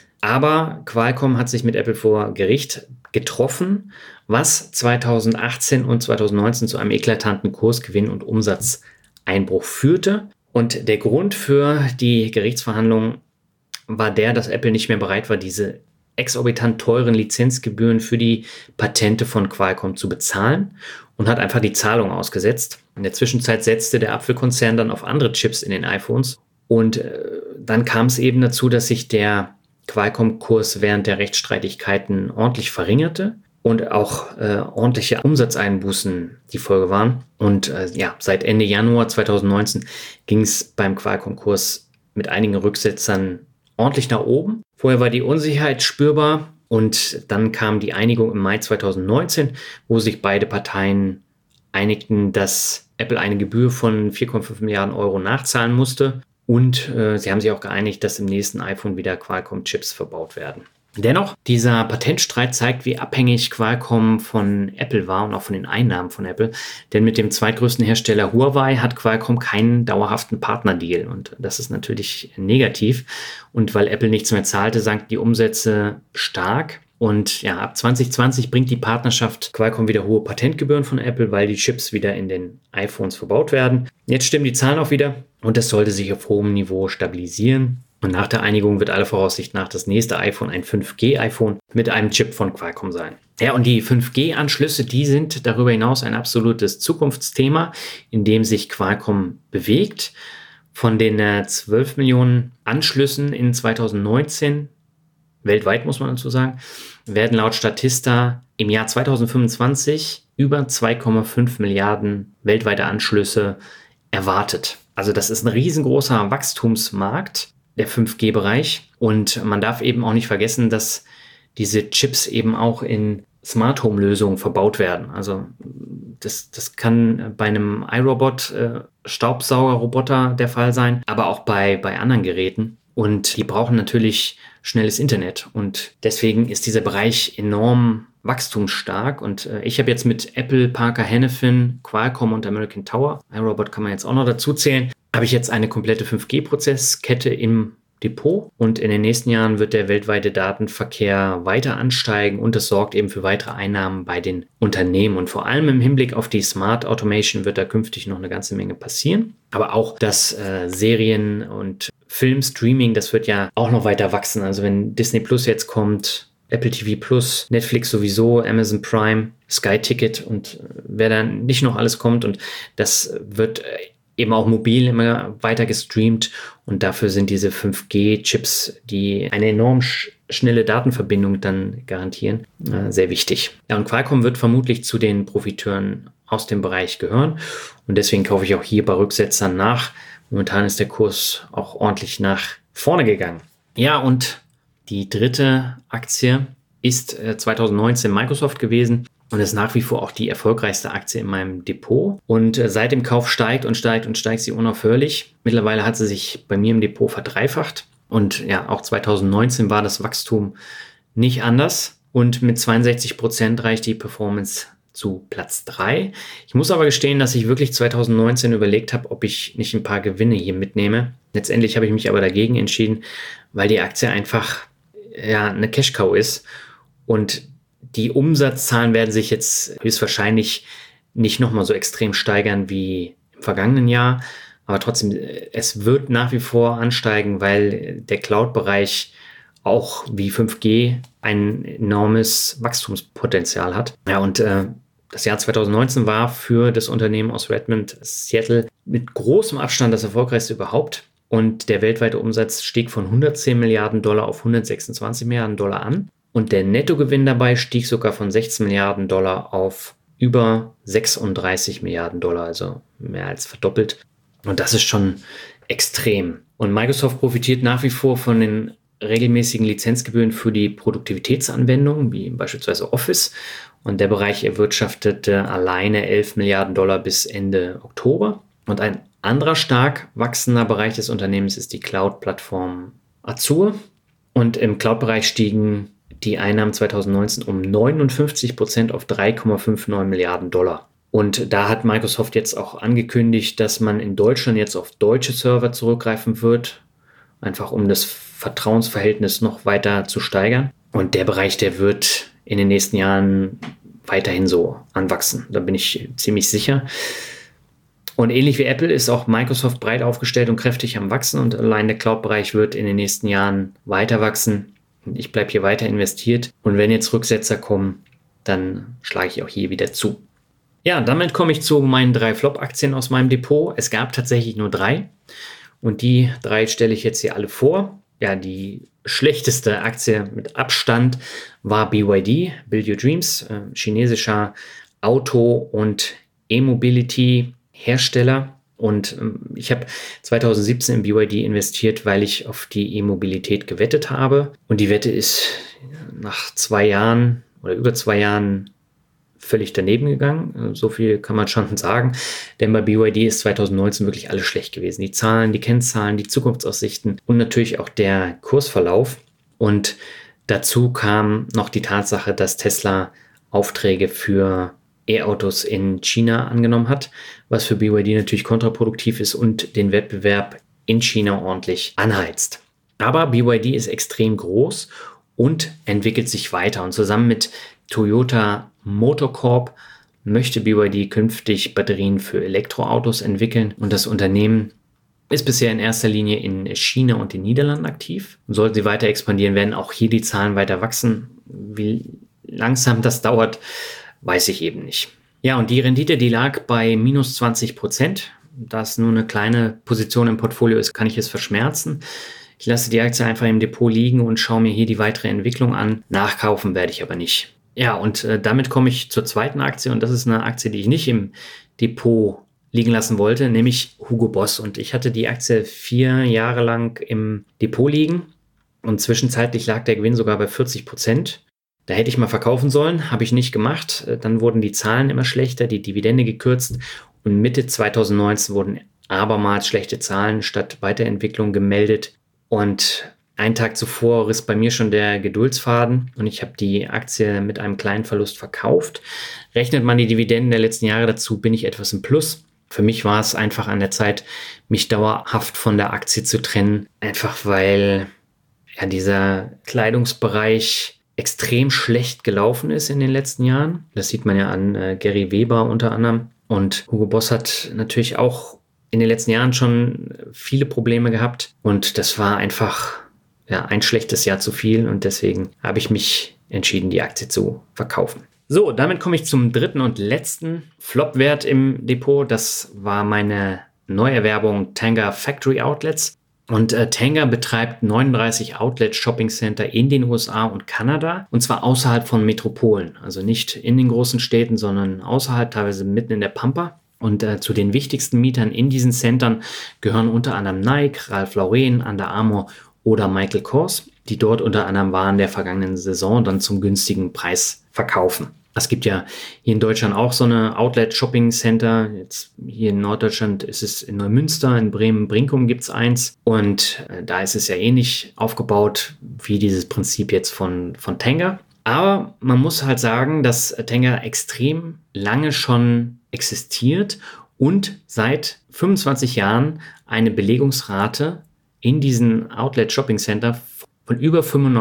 Aber Qualcomm hat sich mit Apple vor Gericht getroffen, was 2018 und 2019 zu einem eklatanten Kursgewinn und Umsatzeinbruch führte. Und der Grund für die Gerichtsverhandlungen war dass Apple nicht mehr bereit war, diese exorbitant teuren Lizenzgebühren für die Patente von Qualcomm zu bezahlen, und hat einfach die Zahlung ausgesetzt. In der Zwischenzeit setzte der Apfelkonzern dann auf andere Chips in den iPhones, und dann kam es eben dazu, dass sich der Qualcomm-Kurs während der Rechtsstreitigkeiten ordentlich verringerte und auch ordentliche Umsatzeinbußen die Folge waren. Und seit Ende Januar 2019 ging es beim Qualcomm-Kurs mit einigen Rücksetzern ordentlich nach oben. Vorher war die Unsicherheit spürbar, und dann kam die Einigung im Mai 2019, wo sich beide Parteien einigten, dass Apple eine Gebühr von 4,5 Milliarden Euro nachzahlen musste. Und sie haben sich auch geeinigt, dass im nächsten iPhone wieder Qualcomm-Chips verbaut werden. Dennoch, dieser Patentstreit zeigt, wie abhängig Qualcomm von Apple war und auch von den Einnahmen von Apple. Denn mit dem zweitgrößten Hersteller Huawei hat Qualcomm keinen dauerhaften Partnerdeal. Und das ist natürlich negativ. Und weil Apple nichts mehr zahlte, sanken die Umsätze stark. Und ja, ab 2020 bringt die Partnerschaft Qualcomm wieder hohe Patentgebühren von Apple, weil die Chips wieder in den iPhones verbaut werden. Jetzt stimmen die Zahlen auch wieder, und das sollte sich auf hohem Niveau stabilisieren. Und nach der Einigung wird aller Voraussicht nach das nächste iPhone ein 5G-iPhone mit einem Chip von Qualcomm sein. Ja, und die 5G-Anschlüsse, die sind darüber hinaus ein absolutes Zukunftsthema, in dem sich Qualcomm bewegt. Von den 12 Millionen Anschlüssen in 2019, weltweit muss man dazu sagen, werden laut Statista im Jahr 2025 über 2,5 Milliarden weltweite Anschlüsse erwartet. Also das ist ein riesengroßer Wachstumsmarkt, der 5G-Bereich. Und man darf eben auch nicht vergessen, dass diese Chips eben auch in Smart Home Lösungen verbaut werden. Also das kann bei einem iRobot Staubsaugerroboter der Fall sein, aber auch bei anderen Geräten. Und die brauchen natürlich schnelles Internet. Und deswegen ist dieser Bereich enorm wachstumsstark. Und ich habe jetzt mit Apple, Parker Hannifin, Qualcomm und American Tower, iRobot kann man jetzt auch noch dazu zählen, habe ich jetzt eine komplette 5G-Prozesskette im Depot, und in den nächsten Jahren wird der weltweite Datenverkehr weiter ansteigen, und das sorgt eben für weitere Einnahmen bei den Unternehmen, und vor allem im Hinblick auf die Smart Automation wird da künftig noch eine ganze Menge passieren, aber auch das Serien- und Filmstreaming, das wird ja auch noch weiter wachsen. Also wenn Disney Plus jetzt kommt, Apple TV Plus, Netflix sowieso, Amazon Prime, Sky Ticket und wer dann nicht noch alles kommt, und das wird eben auch mobil immer weiter gestreamt, und dafür sind diese 5G-Chips, die eine enorm schnelle Datenverbindung dann garantieren, sehr wichtig. Ja, und Qualcomm wird vermutlich zu den Profiteuren aus dem Bereich gehören, und deswegen kaufe ich auch hier bei Rücksetzern nach. Momentan ist der Kurs auch ordentlich nach vorne gegangen. Ja, und die dritte Aktie ist 2019 Microsoft gewesen. Und ist nach wie vor auch die erfolgreichste Aktie in meinem Depot. Und seit dem Kauf steigt und steigt und steigt sie unaufhörlich. Mittlerweile hat sie sich bei mir im Depot verdreifacht. Und ja, auch 2019 war das Wachstum nicht anders. Und mit 62% reicht die Performance zu Platz 3. Ich muss aber gestehen, dass ich wirklich 2019 überlegt habe, ob ich nicht ein paar Gewinne hier mitnehme. Letztendlich habe ich mich aber dagegen entschieden, weil die Aktie einfach eine Cash-Cow ist. Und die Umsatzzahlen werden sich jetzt höchstwahrscheinlich nicht nochmal so extrem steigern wie im vergangenen Jahr. Aber trotzdem, es wird nach wie vor ansteigen, weil der Cloud-Bereich auch wie 5G ein enormes Wachstumspotenzial hat. Ja, und Das Jahr 2019 war für das Unternehmen aus Redmond, Seattle, mit großem Abstand das erfolgreichste überhaupt. Und der weltweite Umsatz stieg von 110 Milliarden Dollar auf 126 Milliarden Dollar an. Und der Nettogewinn dabei stieg sogar von 16 Milliarden Dollar auf über 36 Milliarden Dollar, also mehr als verdoppelt. Und das ist schon extrem. Und Microsoft profitiert nach wie vor von den regelmäßigen Lizenzgebühren für die Produktivitätsanwendungen, wie beispielsweise Office. Und der Bereich erwirtschaftete alleine 11 Milliarden Dollar bis Ende Oktober. Und ein anderer stark wachsender Bereich des Unternehmens ist die Cloud-Plattform Azure. Und im Cloud-Bereich stiegen die Einnahmen 2019 um 59% auf 3,59 Milliarden Dollar. Und da hat Microsoft jetzt auch angekündigt, dass man in Deutschland jetzt auf deutsche Server zurückgreifen wird, einfach um das Vertrauensverhältnis noch weiter zu steigern. Und der Bereich, der wird in den nächsten Jahren weiterhin so anwachsen. Da bin ich ziemlich sicher. Und ähnlich wie Apple ist auch Microsoft breit aufgestellt und kräftig am Wachsen. Und allein der Cloud-Bereich wird in den nächsten Jahren weiter wachsen. Ich bleibe hier weiter investiert. Und wenn jetzt Rücksetzer kommen, dann schlage ich auch hier wieder zu. Ja, damit komme ich zu meinen 3 Flop-Aktien aus meinem Depot. Es gab tatsächlich nur 3. Und die 3 stelle ich jetzt hier alle vor. Ja, die schlechteste Aktie mit Abstand war BYD, Build Your Dreams, chinesischer Auto- und E-Mobility-Hersteller. Und ich habe 2017 in BYD investiert, weil ich auf die E-Mobilität gewettet habe. Und die Wette ist nach 2 Jahren oder über 2 Jahren völlig daneben gegangen. So viel kann man schon sagen. Denn bei BYD ist 2019 wirklich alles schlecht gewesen. Die Zahlen, die Kennzahlen, die Zukunftsaussichten und natürlich auch der Kursverlauf. Und dazu kam noch die Tatsache, dass Tesla Aufträge für E-Autos in China angenommen hat, was für BYD natürlich kontraproduktiv ist und den Wettbewerb in China ordentlich anheizt. Aber BYD ist extrem groß und entwickelt sich weiter. Und zusammen mit Toyota Motor Corp möchte BYD künftig Batterien für Elektroautos entwickeln. Und das Unternehmen ist bisher in erster Linie in China und den Niederlanden aktiv. Und sollten sie weiter expandieren, werden auch hier die Zahlen weiter wachsen. Wie langsam das dauert, weiß ich eben nicht. Ja, und die Rendite, die lag bei minus 20%. Da es nur eine kleine Position im Portfolio ist, kann ich es verschmerzen. Ich lasse die Aktie einfach im Depot liegen und schaue mir hier die weitere Entwicklung an. Nachkaufen werde ich aber nicht. Ja, und damit komme ich zur zweiten Aktie. Und das ist eine Aktie, die ich nicht im Depot liegen lassen wollte, nämlich Hugo Boss. Und ich hatte die Aktie 4 Jahre lang im Depot liegen. Und zwischenzeitlich lag der Gewinn sogar bei 40%. Da hätte ich mal verkaufen sollen, habe ich nicht gemacht. Dann wurden die Zahlen immer schlechter, die Dividende gekürzt und Mitte 2019 wurden abermals schlechte Zahlen statt Weiterentwicklung gemeldet. Und einen Tag zuvor riss bei mir schon der Geduldsfaden und ich habe die Aktie mit einem kleinen Verlust verkauft. Rechnet man die Dividenden der letzten Jahre dazu, bin ich etwas im Plus. Für mich war es einfach an der Zeit, mich dauerhaft von der Aktie zu trennen. Einfach weil ja dieser Kleidungsbereich extrem schlecht gelaufen ist in den letzten Jahren. Das sieht man ja an Gary Weber unter anderem. Und Hugo Boss hat natürlich auch in den letzten Jahren schon viele Probleme gehabt. Und das war einfach ein schlechtes Jahr zu viel. Und deswegen habe ich mich entschieden, die Aktie zu verkaufen. So, damit komme ich zum dritten und letzten Flop-Wert im Depot. Das war meine Neuerwerbung Tanger Factory Outlets. Und Tanger betreibt 39 Outlet-Shopping-Center in den USA und Kanada. Und zwar außerhalb von Metropolen. Also nicht in den großen Städten, sondern außerhalb, teilweise mitten in der Pampa. Und zu den wichtigsten Mietern in diesen Centern gehören unter anderem Nike, Ralph Lauren, Under Armour oder Michael Kors, die dort unter anderem Waren der vergangenen Saison dann zum günstigen Preis verkaufen. Es gibt ja hier in Deutschland auch so eine Outlet-Shopping-Center. Jetzt hier in Norddeutschland ist es in Neumünster, in Bremen-Brinkum gibt es eins. Und da ist es ja ähnlich aufgebaut wie dieses Prinzip jetzt von Tanger. Aber man muss halt sagen, dass Tanger extrem lange schon existiert und seit 25 Jahren eine Belegungsrate in diesen Outlet-Shopping-Center von über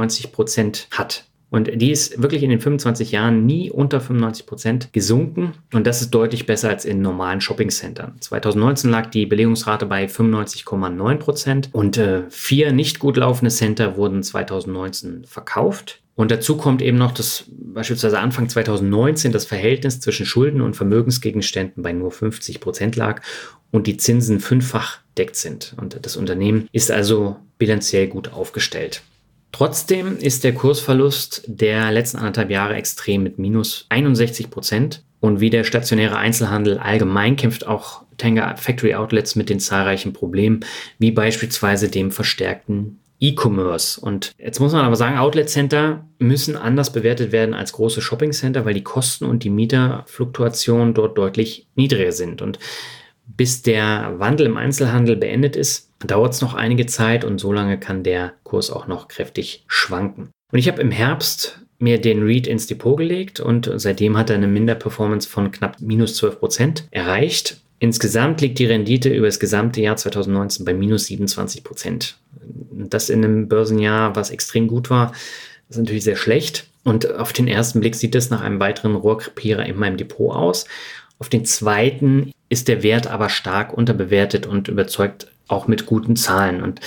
95% hat. Und die ist wirklich in den 25 Jahren nie unter 95% gesunken. Und das ist deutlich besser als in normalen Shoppingcentern. 2019 lag die Belegungsrate bei 95,9%. Und 4 nicht gut laufende Center wurden 2019 verkauft. Und dazu kommt eben noch, dass beispielsweise Anfang 2019 das Verhältnis zwischen Schulden und Vermögensgegenständen bei nur 50% lag und die Zinsen fünffach deckt sind. Und das Unternehmen ist also bilanziell gut aufgestellt. Trotzdem ist der Kursverlust der letzten 1,5 Jahre extrem mit minus 61%. Und wie der stationäre Einzelhandel allgemein kämpft auch Tenga Factory Outlets mit den zahlreichen Problemen, wie beispielsweise dem verstärkten E-Commerce. Und jetzt muss man aber sagen, Outlet Center müssen anders bewertet werden als große Shopping Center, weil die Kosten und die Mieterfluktuationen dort deutlich niedriger sind. Und bis der Wandel im Einzelhandel beendet ist, dauert es noch einige Zeit und so lange kann der Kurs auch noch kräftig schwanken. Und ich habe im Herbst mir den REIT ins Depot gelegt und seitdem hat er eine Minderperformance von knapp minus 12% erreicht. Insgesamt liegt die Rendite über das gesamte Jahr 2019 bei minus 27%. Das in einem Börsenjahr, was extrem gut war, ist natürlich sehr schlecht. Und auf den ersten Blick sieht das nach einem weiteren Rohrkrepierer in meinem Depot aus. Auf den zweiten ist der Wert aber stark unterbewertet und überzeugt auch mit guten Zahlen. Und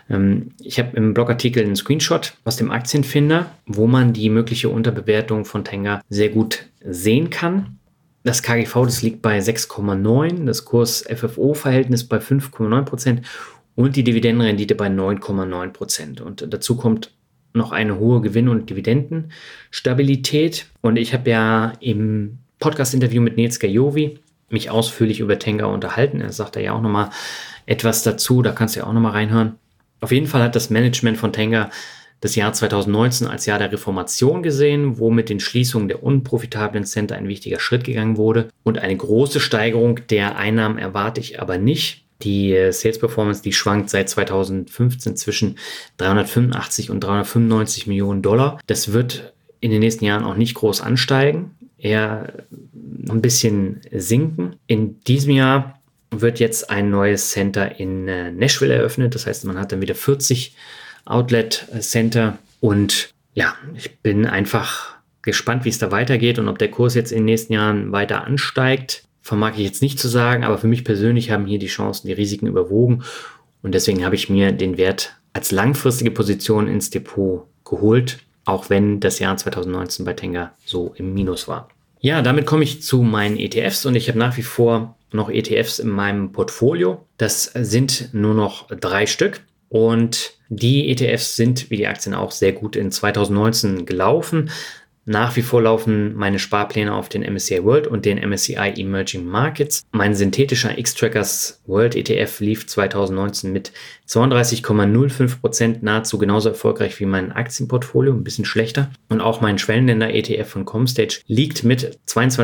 ich habe im Blogartikel einen Screenshot aus dem Aktienfinder, wo man die mögliche Unterbewertung von Tenga sehr gut sehen kann. Das KGV, das liegt bei 6,9, das Kurs-FFO-Verhältnis bei 5,9% und die Dividendenrendite bei 9,9%. Und dazu kommt noch eine hohe Gewinn- und Dividendenstabilität. Und ich habe ja im Podcast-Interview mit Nils Gajovi mich ausführlich über Tenga unterhalten. Er sagt ja auch nochmal etwas dazu, da kannst du ja auch nochmal reinhören. Auf jeden Fall hat das Management von Tenga das Jahr 2019 als Jahr der Reformation gesehen, wo mit den Schließungen der unprofitablen Center ein wichtiger Schritt gegangen wurde. Und eine große Steigerung der Einnahmen erwarte ich aber nicht. Die Sales Performance, die schwankt seit 2015 zwischen 385 und 395 Millionen Dollar. Das wird in den nächsten Jahren auch nicht groß ansteigen, eher ein bisschen sinken. In diesem Jahr wird jetzt ein neues Center in Nashville eröffnet. Das heißt, man hat dann wieder 40 Outlet Center und ja, ich bin einfach gespannt, wie es da weitergeht und ob der Kurs jetzt in den nächsten Jahren weiter ansteigt, vermag ich jetzt nicht zu sagen, aber für mich persönlich haben hier die Chancen, die Risiken überwogen und deswegen habe ich mir den Wert als langfristige Position ins Depot geholt, auch wenn das Jahr 2019 bei Tenga so im Minus war. Ja, damit komme ich zu meinen ETFs und ich habe nach wie vor noch ETFs in meinem Portfolio. Das sind nur noch 3 Stück. Und die ETFs sind, wie die Aktien auch, sehr gut in 2019 gelaufen. Nach wie vor laufen meine Sparpläne auf den MSCI World und den MSCI Emerging Markets. Mein synthetischer X-Trackers World ETF lief 2019 mit 32,05% nahezu genauso erfolgreich wie mein Aktienportfolio, ein bisschen schlechter. Und auch mein Schwellenländer ETF von Comstage liegt mit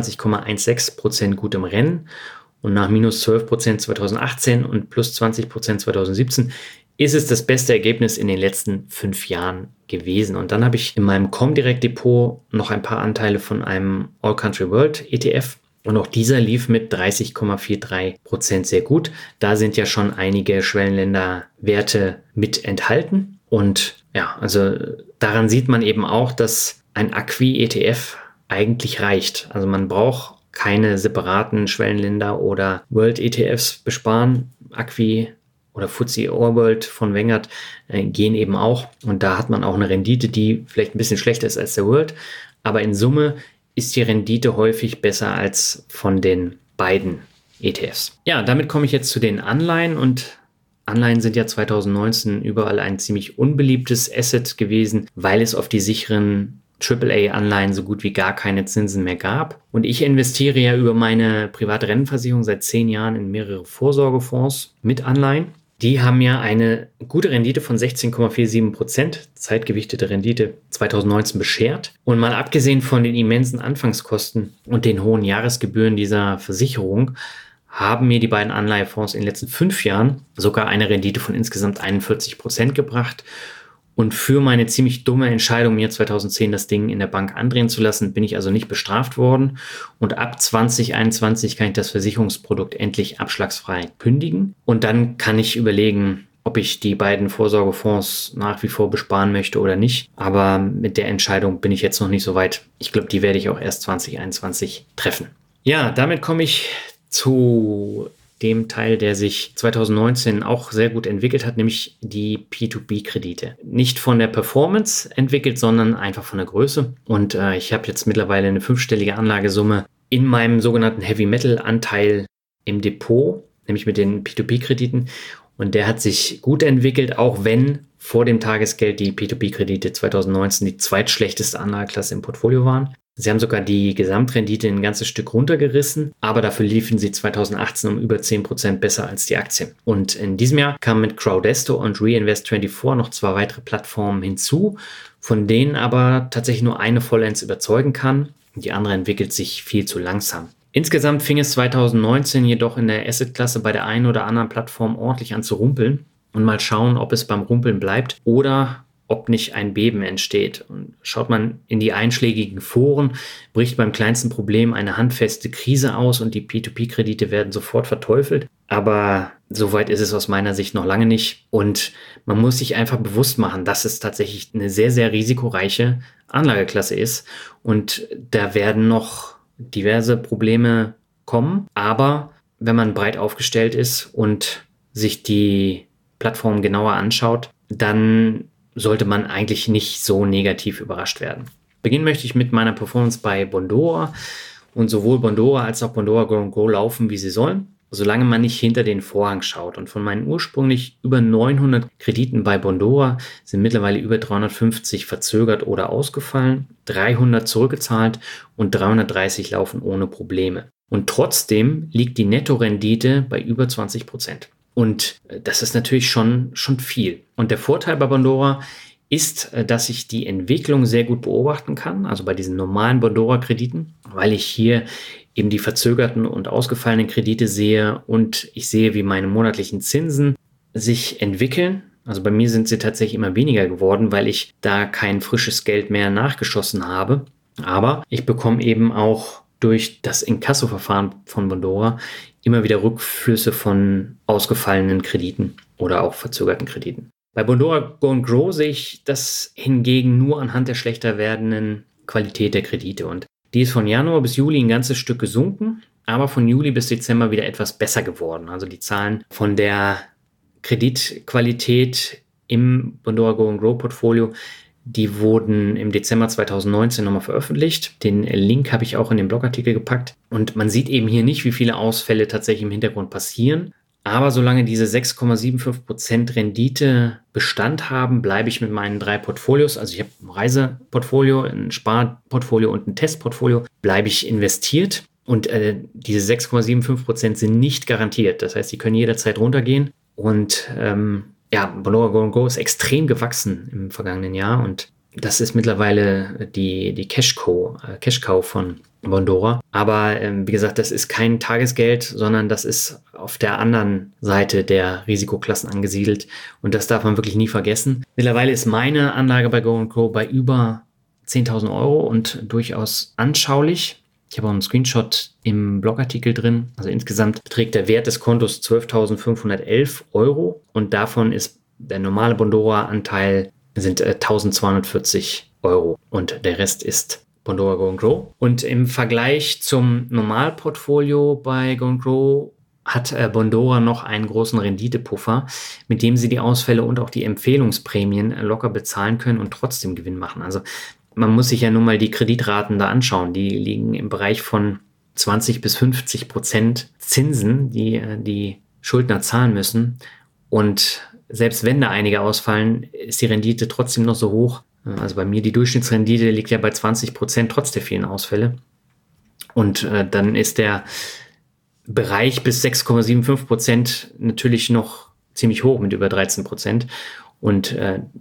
22,16% gut im Rennen. Und nach minus 12% 2018 und plus 20% 2017 ist es das beste Ergebnis in den letzten 5 Jahren gewesen. Und dann habe ich in meinem Comdirect Depot noch ein paar Anteile von einem All Country World ETF. Und auch dieser lief mit 30,43% sehr gut. Da sind ja schon einige Schwellenländerwerte mit enthalten. Und ja, also daran sieht man eben auch, dass ein Acquis-ETF eigentlich reicht. Also man braucht keine separaten Schwellenländer oder World-ETFs besparen. Acquis oder FTSE All-World von Vanguard gehen eben auch. Und da hat man auch eine Rendite, die vielleicht ein bisschen schlechter ist als der World. Aber in Summe ist die Rendite häufig besser als von den beiden ETFs. Ja, damit komme ich jetzt zu den Anleihen. Und Anleihen sind ja 2019 überall ein ziemlich unbeliebtes Asset gewesen, weil es auf die sicheren AAA-Anleihen so gut wie gar keine Zinsen mehr gab. Und ich investiere ja über meine private Rentenversicherung seit 10 Jahren in mehrere Vorsorgefonds mit Anleihen. Die haben ja eine gute Rendite von 16,47%, zeitgewichtete Rendite 2019 beschert. Und mal abgesehen von den immensen Anfangskosten und den hohen Jahresgebühren dieser Versicherung, haben mir die beiden Anleihefonds in den letzten 5 Jahren sogar eine Rendite von insgesamt 41% gebracht. Und für meine ziemlich dumme Entscheidung, mir 2010 das Ding in der Bank andrehen zu lassen, bin ich also nicht bestraft worden. Und ab 2021 kann ich das Versicherungsprodukt endlich abschlagsfrei kündigen. Und dann kann ich überlegen, ob ich die beiden Vorsorgefonds nach wie vor besparen möchte oder nicht. Aber mit der Entscheidung bin ich jetzt noch nicht so weit. Ich glaube, die werde ich auch erst 2021 treffen. Ja, damit komme ich zu dem Teil, der sich 2019 auch sehr gut entwickelt hat, nämlich die P2P-Kredite. Nicht von der Performance entwickelt, sondern einfach von der Größe. Und ich habe jetzt mittlerweile eine 5-stellige Anlagesumme in meinem sogenannten Heavy-Metal-Anteil im Depot, nämlich mit den P2P-Krediten. Und der hat sich gut entwickelt, auch wenn vor dem Tagesgeld die P2P-Kredite 2019 die zweitschlechteste Anlageklasse im Portfolio waren. Sie haben sogar die Gesamtrendite ein ganzes Stück runtergerissen, aber dafür liefen sie 2018 um über 10% besser als die Aktien. Und in diesem Jahr kamen mit Crowdesto und Reinvest24 noch 2 weitere Plattformen hinzu, von denen aber tatsächlich nur eine vollends überzeugen kann. Die andere entwickelt sich viel zu langsam. Insgesamt fing es 2019 jedoch in der Assetklasse bei der einen oder anderen Plattform ordentlich an zu rumpeln. Und mal schauen, ob es beim Rumpeln bleibt oder ob nicht ein Beben entsteht. Und schaut man in die einschlägigen Foren, bricht beim kleinsten Problem eine handfeste Krise aus und die P2P-Kredite werden sofort verteufelt. Aber so weit ist es aus meiner Sicht noch lange nicht. Und man muss sich einfach bewusst machen, dass es tatsächlich eine sehr, sehr risikoreiche Anlageklasse ist. Und da werden noch diverse Probleme kommen. Aber wenn man breit aufgestellt ist und sich die Plattform genauer anschaut, dann sollte man eigentlich nicht so negativ überrascht werden. Beginnen möchte ich mit meiner Performance bei Bondora. Und sowohl Bondora als auch Bondora Go & Grow laufen, wie sie sollen, solange man nicht hinter den Vorhang schaut. Und von meinen ursprünglich über 900 Krediten bei Bondora sind mittlerweile über 350 verzögert oder ausgefallen, 300 zurückgezahlt und 330 laufen ohne Probleme. Und trotzdem liegt die Nettorendite bei über 20%. Und das ist natürlich schon viel. Und der Vorteil bei Bondora ist, dass ich die Entwicklung sehr gut beobachten kann, also bei diesen normalen Bondora-Krediten, weil ich hier eben die verzögerten und ausgefallenen Kredite sehe und ich sehe, wie meine monatlichen Zinsen sich entwickeln. Also bei mir sind sie tatsächlich immer weniger geworden, weil ich da kein frisches Geld mehr nachgeschossen habe. Aber ich bekomme eben auch durch das Inkasso-Verfahren von Bondora immer wieder Rückflüsse von ausgefallenen Krediten oder auch verzögerten Krediten. Bei Bondora Go & Grow sehe ich das hingegen nur anhand der schlechter werdenden Qualität der Kredite. Und die ist von Januar bis Juli ein ganzes Stück gesunken, aber von Juli bis Dezember wieder etwas besser geworden. Also die Zahlen von der Kreditqualität im Bondora Go & Grow Portfolio, die wurden im Dezember 2019 nochmal veröffentlicht. Den Link habe ich auch in den Blogartikel gepackt. Und man sieht eben hier nicht, wie viele Ausfälle tatsächlich im Hintergrund passieren. Aber solange diese 6,75% Rendite Bestand haben, bleibe ich mit meinen 3 Portfolios, also ich habe ein Reiseportfolio, ein Sparportfolio und ein Testportfolio, bleibe ich investiert. Und diese 6,75% sind nicht garantiert. Das heißt, sie können jederzeit runtergehen. Und Bondora Go & Grow ist extrem gewachsen im vergangenen Jahr und das ist mittlerweile die Cash-Cow von Bondora. Aber wie gesagt, das ist kein Tagesgeld, sondern das ist auf der anderen Seite der Risikoklassen angesiedelt und das darf man wirklich nie vergessen. Mittlerweile ist meine Anlage bei Go & Grow bei über 10.000 Euro und durchaus anschaulich. Ich habe auch einen Screenshot im Blogartikel drin. Also insgesamt beträgt der Wert des Kontos 12.511 Euro und davon ist der normale Bondora-Anteil sind 1.240 Euro und der Rest ist Bondora Go & Grow. Und im Vergleich zum Normalportfolio bei Go & Grow hat Bondora noch einen großen Renditepuffer, mit dem sie die Ausfälle und auch die Empfehlungsprämien locker bezahlen können und trotzdem Gewinn machen. Also man muss sich ja nun mal die Kreditraten da anschauen. Die liegen im Bereich von 20-50% Zinsen, die die Schuldner zahlen müssen. Und selbst wenn da einige ausfallen, ist die Rendite trotzdem noch so hoch. Also bei mir die Durchschnittsrendite liegt ja bei 20% trotz der vielen Ausfälle. Und dann ist der Bereich bis 6,75% natürlich noch ziemlich hoch mit über 13%. Und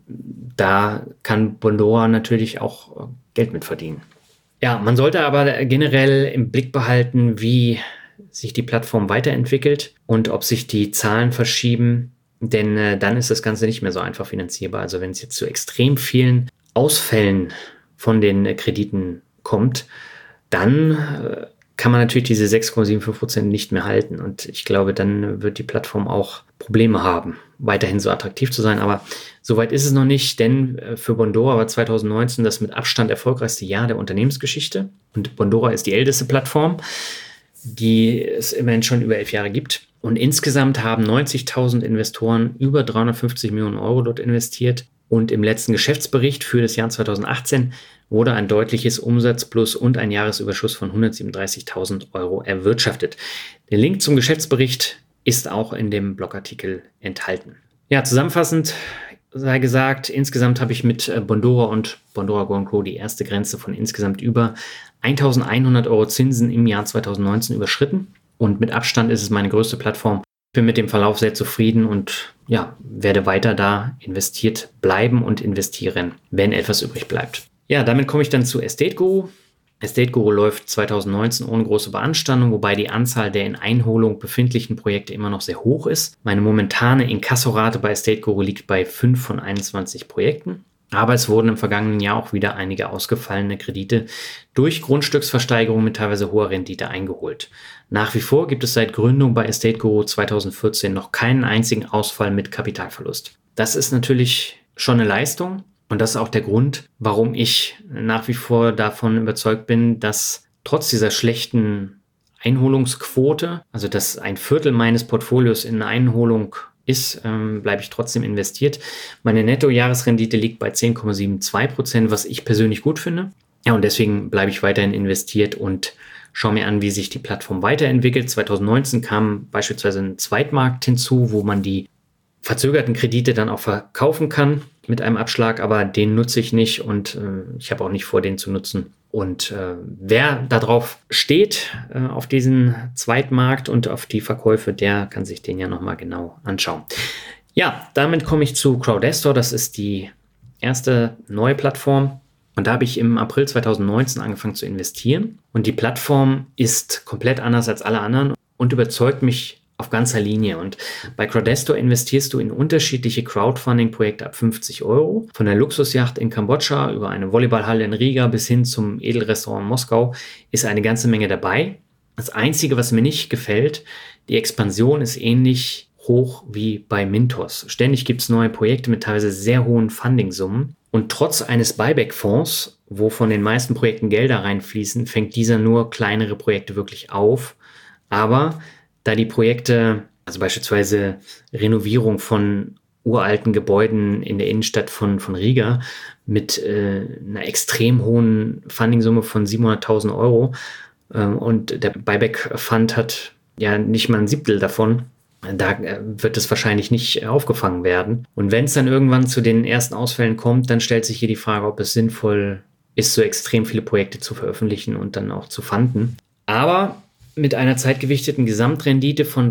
da kann Bondora natürlich auch Geld mit verdienen. Ja, man sollte aber generell im Blick behalten, wie sich die Plattform weiterentwickelt und ob sich die Zahlen verschieben, denn dann ist das Ganze nicht mehr so einfach finanzierbar. Also wenn es jetzt zu extrem vielen Ausfällen von den Krediten kommt, dann kann man natürlich diese 6,75% nicht mehr halten. Und ich glaube, dann wird die Plattform auch Probleme haben, weiterhin so attraktiv zu sein. Aber soweit ist es noch nicht, denn für Bondora war 2019 das mit Abstand erfolgreichste Jahr der Unternehmensgeschichte. Und Bondora ist die älteste Plattform, die es immerhin schon über 11 Jahre gibt. Und insgesamt haben 90.000 Investoren über 350 Millionen Euro dort investiert. Und im letzten Geschäftsbericht für das Jahr 2018 wurde ein deutliches Umsatzplus und ein Jahresüberschuss von 137.000 Euro erwirtschaftet. Der Link zum Geschäftsbericht ist auch in dem Blogartikel enthalten. Ja, zusammenfassend sei gesagt, insgesamt habe ich mit Bondora und Bondora Go & Grow die erste Grenze von insgesamt über 1.100 Euro Zinsen im Jahr 2019 überschritten. Und mit Abstand ist es meine größte Plattform. Ich bin mit dem Verlauf sehr zufrieden und ja, werde weiter da investiert bleiben und investieren, wenn etwas übrig bleibt. Ja, damit komme ich dann zu Estate Guru. Estate Guru läuft 2019 ohne große Beanstandung, wobei die Anzahl der in Einholung befindlichen Projekte immer noch sehr hoch ist. Meine momentane Inkassorate bei Estate Guru liegt bei 5 von 21 Projekten. Aber es wurden im vergangenen Jahr auch wieder einige ausgefallene Kredite durch Grundstücksversteigerung mit teilweise hoher Rendite eingeholt. Nach wie vor gibt es seit Gründung bei Estate Guru 2014 noch keinen einzigen Ausfall mit Kapitalverlust. Das ist natürlich schon eine Leistung und das ist auch der Grund, warum ich nach wie vor davon überzeugt bin, dass trotz dieser schlechten Einholungsquote, also dass ein Viertel meines Portfolios in Einholung ist, bleibe ich trotzdem investiert. Meine Nettojahresrendite liegt bei 10,72%, was ich persönlich gut finde. Ja, und deswegen bleibe ich weiterhin investiert und schaue mir an, wie sich die Plattform weiterentwickelt. 2019 kam beispielsweise ein Zweitmarkt hinzu, wo man die verzögerten Kredite dann auch verkaufen kann mit einem Abschlag, aber den nutze ich nicht und ich habe auch nicht vor, den zu nutzen. Und wer darauf steht, auf diesen Zweitmarkt und auf die Verkäufe, der kann sich den ja nochmal genau anschauen. Ja, damit komme ich zu Crowdestor. Das ist die erste neue Plattform. Und da habe ich im April 2019 angefangen zu investieren. Und die Plattform ist komplett anders als alle anderen und überzeugt mich auf ganzer Linie. Und bei Crowdestor investierst du in unterschiedliche Crowdfunding-Projekte ab 50 Euro. Von der Luxusjacht in Kambodscha über eine Volleyballhalle in Riga bis hin zum Edelrestaurant in Moskau ist eine ganze Menge dabei. Das Einzige, was mir nicht gefällt, die Expansion ist ähnlich hoch wie bei Mintos. Ständig gibt es neue Projekte mit teilweise sehr hohen Fundingsummen. Und trotz eines Buyback-Fonds, wo von den meisten Projekten Gelder reinfließen, fängt dieser nur kleinere Projekte wirklich auf. Aber da die Projekte, also beispielsweise Renovierung von uralten Gebäuden in der Innenstadt von Riga mit einer extrem hohen Fundingsumme von 700.000 Euro und der Buyback-Fund hat ja nicht mal ein Siebtel davon, da wird es wahrscheinlich nicht aufgefangen werden. Und wenn es dann irgendwann zu den ersten Ausfällen kommt, dann stellt sich hier die Frage, ob es sinnvoll ist, so extrem viele Projekte zu veröffentlichen und dann auch zu funden. Aber mit einer zeitgewichteten Gesamtrendite von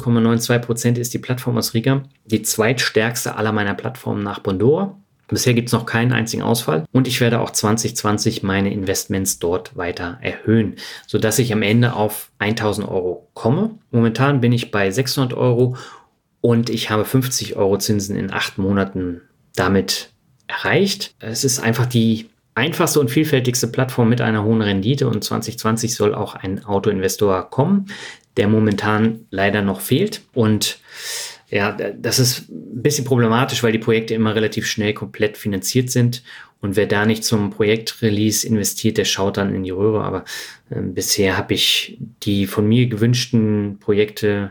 13,92% ist die Plattform aus Riga die zweitstärkste aller meiner Plattformen nach Bondora. Bisher gibt es noch keinen einzigen Ausfall und ich werde auch 2020 meine Investments dort weiter erhöhen, sodass ich am Ende auf 1.000 Euro komme. Momentan bin ich bei 600 Euro und ich habe 50 Euro Zinsen in 8 Monaten damit erreicht. Es ist einfach die einfachste und vielfältigste Plattform mit einer hohen Rendite und 2020 soll auch ein Autoinvestor kommen, der momentan leider noch fehlt. Und ja, das ist ein bisschen problematisch, weil die Projekte immer relativ schnell komplett finanziert sind. Und wer da nicht zum Projektrelease investiert, der schaut dann in die Röhre. Aber bisher habe ich in die von mir gewünschten Projekte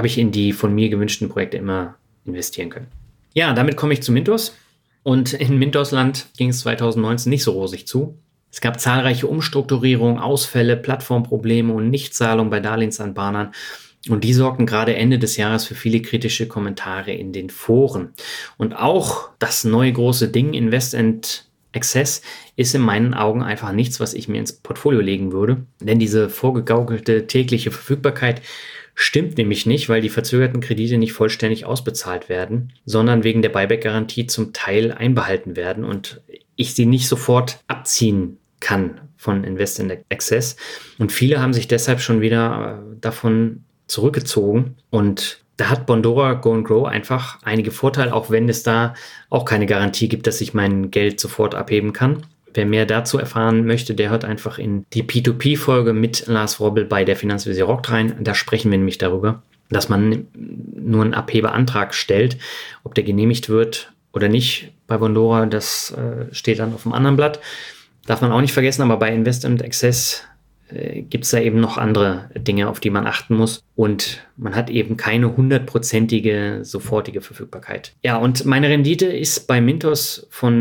immer investieren können. Ja, damit komme ich zu Mintos. Und in Mintosland ging es 2019 nicht so rosig zu. Es gab zahlreiche Umstrukturierungen, Ausfälle, Plattformprobleme und Nichtzahlung bei Darlehensanbahnern. Und die sorgten gerade Ende des Jahres für viele kritische Kommentare in den Foren. Und auch das neue große Ding Invest & Access ist in meinen Augen einfach nichts, was ich mir ins Portfolio legen würde. Denn diese vorgegaukelte tägliche Verfügbarkeit stimmt nämlich nicht, weil die verzögerten Kredite nicht vollständig ausbezahlt werden, sondern wegen der Buyback-Garantie zum Teil einbehalten werden und ich sie nicht sofort abziehen kann von Invest & Access. Und viele haben sich deshalb schon wieder davon zurückgezogen und da hat Bondora Go & Grow einfach einige Vorteile, auch wenn es da auch keine Garantie gibt, dass ich mein Geld sofort abheben kann. Wer mehr dazu erfahren möchte, der hört einfach in die P2P-Folge mit Lars Wrobbel bei der Finanzvisier rockt rein. Da sprechen wir nämlich darüber, dass man nur einen Abhebeantrag stellt. Ob der genehmigt wird oder nicht bei Bondora, das steht dann auf dem anderen Blatt. Darf man auch nicht vergessen, aber bei Invest & Access gibt es da eben noch andere Dinge, auf die man achten muss. Und man hat eben keine 100%ige sofortige Verfügbarkeit. Ja, und meine Rendite ist bei Mintos von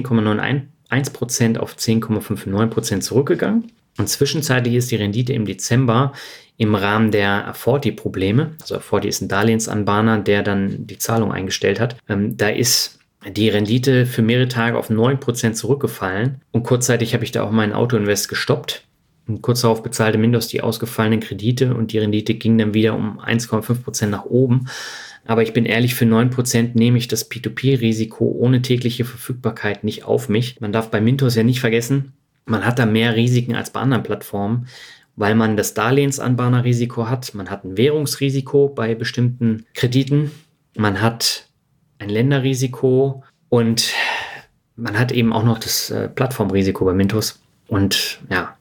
10,91% auf 10,59% zurückgegangen. Und zwischenzeitlich ist die Rendite im Dezember im Rahmen der Aforti-Probleme, also Aforti ist ein Darlehensanbahner, der dann die Zahlung eingestellt hat, da ist die Rendite für mehrere Tage auf 9% zurückgefallen. Und kurzzeitig habe ich da auch meinen Autoinvest gestoppt. Und kurz darauf bezahlte Mintos die ausgefallenen Kredite und die Rendite ging dann wieder um 1,5% nach oben. Aber ich bin ehrlich, für 9% nehme ich das P2P-Risiko ohne tägliche Verfügbarkeit nicht auf mich. Man darf bei Mintos ja nicht vergessen, man hat da mehr Risiken als bei anderen Plattformen, weil man das Darlehensanbahnerrisiko hat, man hat ein Währungsrisiko bei bestimmten Krediten, man hat ein Länderrisiko und man hat eben auch noch das Plattformrisiko bei Mintos. Und ja,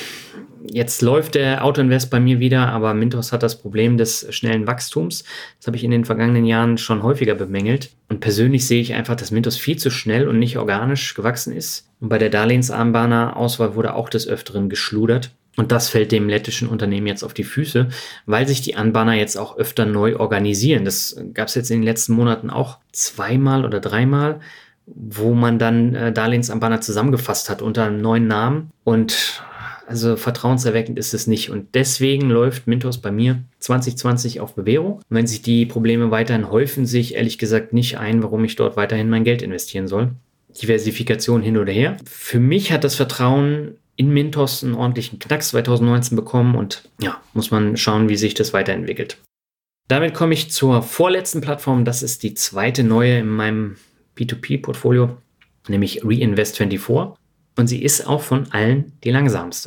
jetzt läuft der Autoinvest bei mir wieder, aber Mintos hat das Problem des schnellen Wachstums. Das habe ich in den vergangenen Jahren schon häufiger bemängelt. Und persönlich sehe ich einfach, dass Mintos viel zu schnell und nicht organisch gewachsen ist. Und bei der Darlehensanbahner-Auswahl wurde auch des Öfteren geschludert. Und das fällt dem lettischen Unternehmen jetzt auf die Füße, weil sich die Anbahner jetzt auch öfter neu organisieren. Das gab es jetzt in den letzten Monaten auch 2-mal oder 3-mal, wo man dann Darlehensanbahner zusammengefasst hat unter einem neuen Namen. Und also vertrauenserweckend ist es nicht. Und deswegen läuft Mintos bei mir 2020 auf Bewährung. Und wenn sich die Probleme weiterhin häufen, sehe ich ehrlich gesagt nicht ein, warum ich dort weiterhin mein Geld investieren soll. Diversifikation hin oder her. Für mich hat das Vertrauen in Mintos einen ordentlichen Knacks 2019 bekommen und ja, muss man schauen, wie sich das weiterentwickelt. Damit komme ich zur vorletzten Plattform. Das ist die zweite neue in meinem P2P-Portfolio, nämlich Reinvest24. Und sie ist auch von allen die langsamste.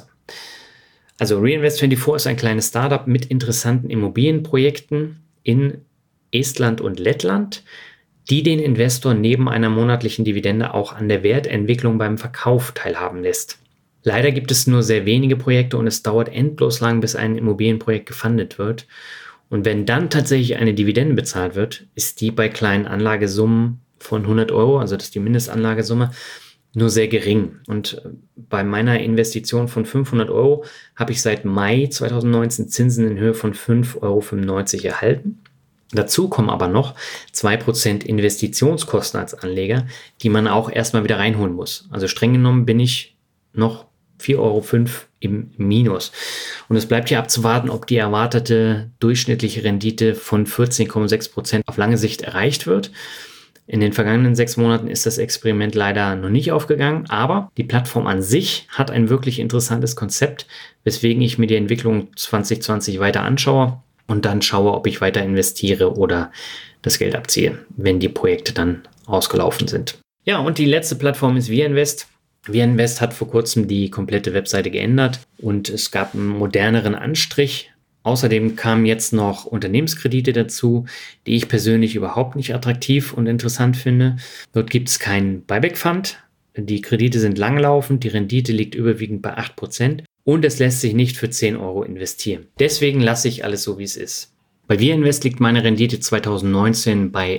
Also Reinvest24 ist ein kleines Startup mit interessanten Immobilienprojekten in Estland und Lettland, die den Investor neben einer monatlichen Dividende auch an der Wertentwicklung beim Verkauf teilhaben lässt. Leider gibt es nur sehr wenige Projekte und es dauert endlos lang, bis ein Immobilienprojekt gefundet wird. Und wenn dann tatsächlich eine Dividende bezahlt wird, ist die bei kleinen Anlagesummen von 100 Euro, also das ist die Mindestanlagesumme, nur sehr gering. Und bei meiner Investition von 500 Euro habe ich seit Mai 2019 Zinsen in Höhe von 5,95 Euro erhalten. Dazu kommen aber noch 2% Investitionskosten als Anleger, die man auch erstmal wieder reinholen muss. Also streng genommen bin ich noch 4,05 Euro im Minus. Und es bleibt hier abzuwarten, ob die erwartete durchschnittliche Rendite von 14,6% auf lange Sicht erreicht wird. In den vergangenen 6 Monaten ist das Experiment leider noch nicht aufgegangen, aber die Plattform an sich hat ein wirklich interessantes Konzept, weswegen ich mir die Entwicklung 2020 weiter anschaue und dann schaue, ob ich weiter investiere oder das Geld abziehe, wenn die Projekte dann ausgelaufen sind. Ja, und die letzte Plattform ist VIRINVEST. VIRINVEST hat vor kurzem die komplette Webseite geändert und es gab einen moderneren Anstrich. Außerdem kamen jetzt noch Unternehmenskredite dazu, die ich persönlich überhaupt nicht attraktiv und interessant finde. Dort gibt es keinen Buyback-Fund. Die Kredite sind langlaufend, die Rendite liegt überwiegend bei 8% und es lässt sich nicht für 10 Euro investieren. Deswegen lasse ich alles so, wie es ist. Bei VIRINVEST liegt meine Rendite 2019 bei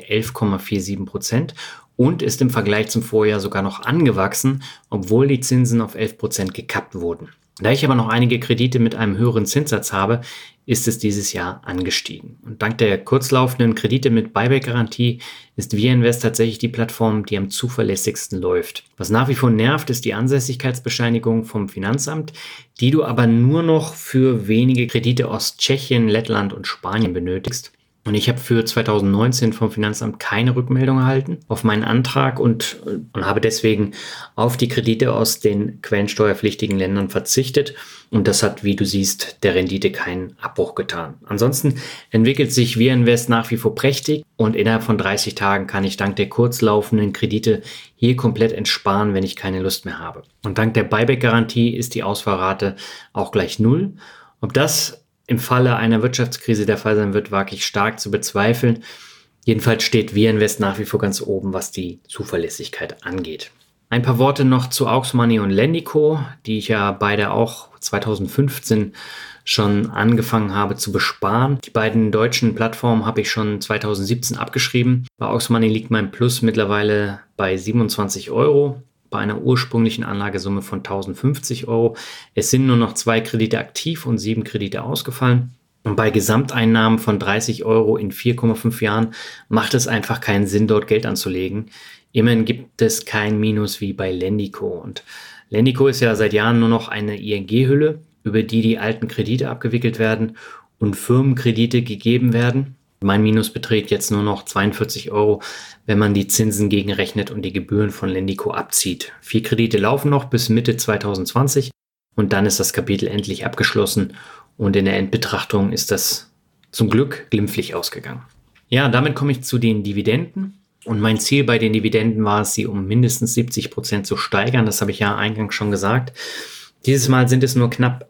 11,47% und ist im Vergleich zum Vorjahr sogar noch angewachsen, obwohl die Zinsen auf 11% gekappt wurden. Da ich aber noch einige Kredite mit einem höheren Zinssatz habe, ist es dieses Jahr angestiegen. Und dank der kurzlaufenden Kredite mit Buyback-Garantie ist VIRINVEST tatsächlich die Plattform, die am zuverlässigsten läuft. Was nach wie vor nervt, ist die Ansässigkeitsbescheinigung vom Finanzamt, die du aber nur noch für wenige Kredite aus Tschechien, Lettland und Spanien benötigst. Und ich habe für 2019 vom Finanzamt keine Rückmeldung erhalten auf meinen Antrag und habe deswegen auf die Kredite aus den quellensteuerpflichtigen Ländern verzichtet. Und das hat, wie du siehst, der Rendite keinen Abbruch getan. Ansonsten entwickelt sich VIRINVEST nach wie vor prächtig und innerhalb von 30 Tagen kann ich dank der kurzlaufenden Kredite hier komplett entsparen, wenn ich keine Lust mehr habe. Und dank der Buyback-Garantie ist die Ausfallrate auch gleich 0. Ob das im Falle einer Wirtschaftskrise der Fall sein wird, wage ich stark zu bezweifeln. Jedenfalls steht VIRINVEST nach wie vor ganz oben, was die Zuverlässigkeit angeht. Ein paar Worte noch zu AuxMoney und Lendico, die ich ja beide auch 2015 schon angefangen habe zu besparen. Die beiden deutschen Plattformen habe ich schon 2017 abgeschrieben. Bei AuxMoney liegt mein Plus mittlerweile bei 27 Euro. bei einer ursprünglichen Anlagesumme von 1050 Euro. Es sind nur noch 2 Kredite aktiv und 7 Kredite ausgefallen. Und bei Gesamteinnahmen von 30 Euro in 4,5 Jahren macht es einfach keinen Sinn, dort Geld anzulegen. Immerhin gibt es kein Minus wie bei Lendico. Und Lendico ist ja seit Jahren nur noch eine ING-Hülle, über die die alten Kredite abgewickelt werden und Firmenkredite gegeben werden. Mein Minus beträgt jetzt nur noch 42 Euro, wenn man die Zinsen gegenrechnet und die Gebühren von Lendico abzieht. 4 Kredite laufen noch bis Mitte 2020 und dann ist das Kapitel endlich abgeschlossen und in der Endbetrachtung ist das zum Glück glimpflich ausgegangen. Ja, damit komme ich zu den Dividenden. Und mein Ziel bei den Dividenden war es, sie um mindestens 70% zu steigern. Das habe ich ja eingangs schon gesagt. Dieses Mal sind es nur knapp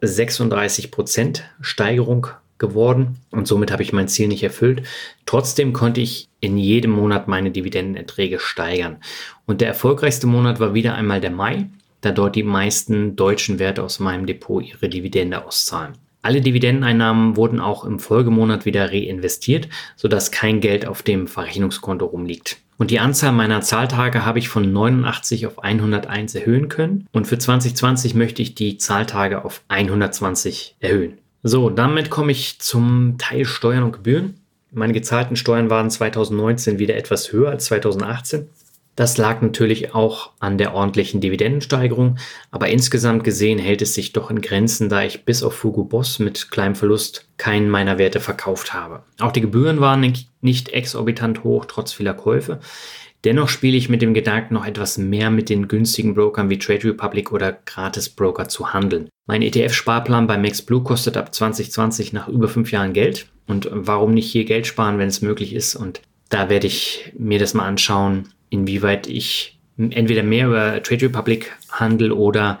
36% Steigerung geworden und somit habe ich mein Ziel nicht erfüllt. Trotzdem konnte ich in jedem Monat meine Dividendenerträge steigern. Und der erfolgreichste Monat war wieder einmal der Mai, da dort die meisten deutschen Werte aus meinem Depot ihre Dividende auszahlen. Alle Dividendeneinnahmen wurden auch im Folgemonat wieder reinvestiert, sodass kein Geld auf dem Verrechnungskonto rumliegt. Und die Anzahl meiner Zahltage habe ich von 89 auf 101 erhöhen können. Und für 2020 möchte ich die Zahltage auf 120 erhöhen. So, damit komme ich zum Teil Steuern und Gebühren. Meine gezahlten Steuern waren 2019 wieder etwas höher als 2018. Das lag natürlich auch an der ordentlichen Dividendensteigerung, aber insgesamt gesehen hält es sich doch in Grenzen, da ich bis auf Hugo Boss mit kleinem Verlust keinen meiner Werte verkauft habe. Auch die Gebühren waren nicht exorbitant hoch, trotz vieler Käufe. Dennoch spiele ich mit dem Gedanken, noch etwas mehr mit den günstigen Brokern wie Trade Republic oder Gratis-Broker zu handeln. Mein ETF-Sparplan bei MaxBlue kostet ab 2020 nach über 5 Jahren Geld. Und warum nicht hier Geld sparen, wenn es möglich ist? Und da werde ich mir das mal anschauen, inwieweit ich entweder mehr über Trade Republic handle oder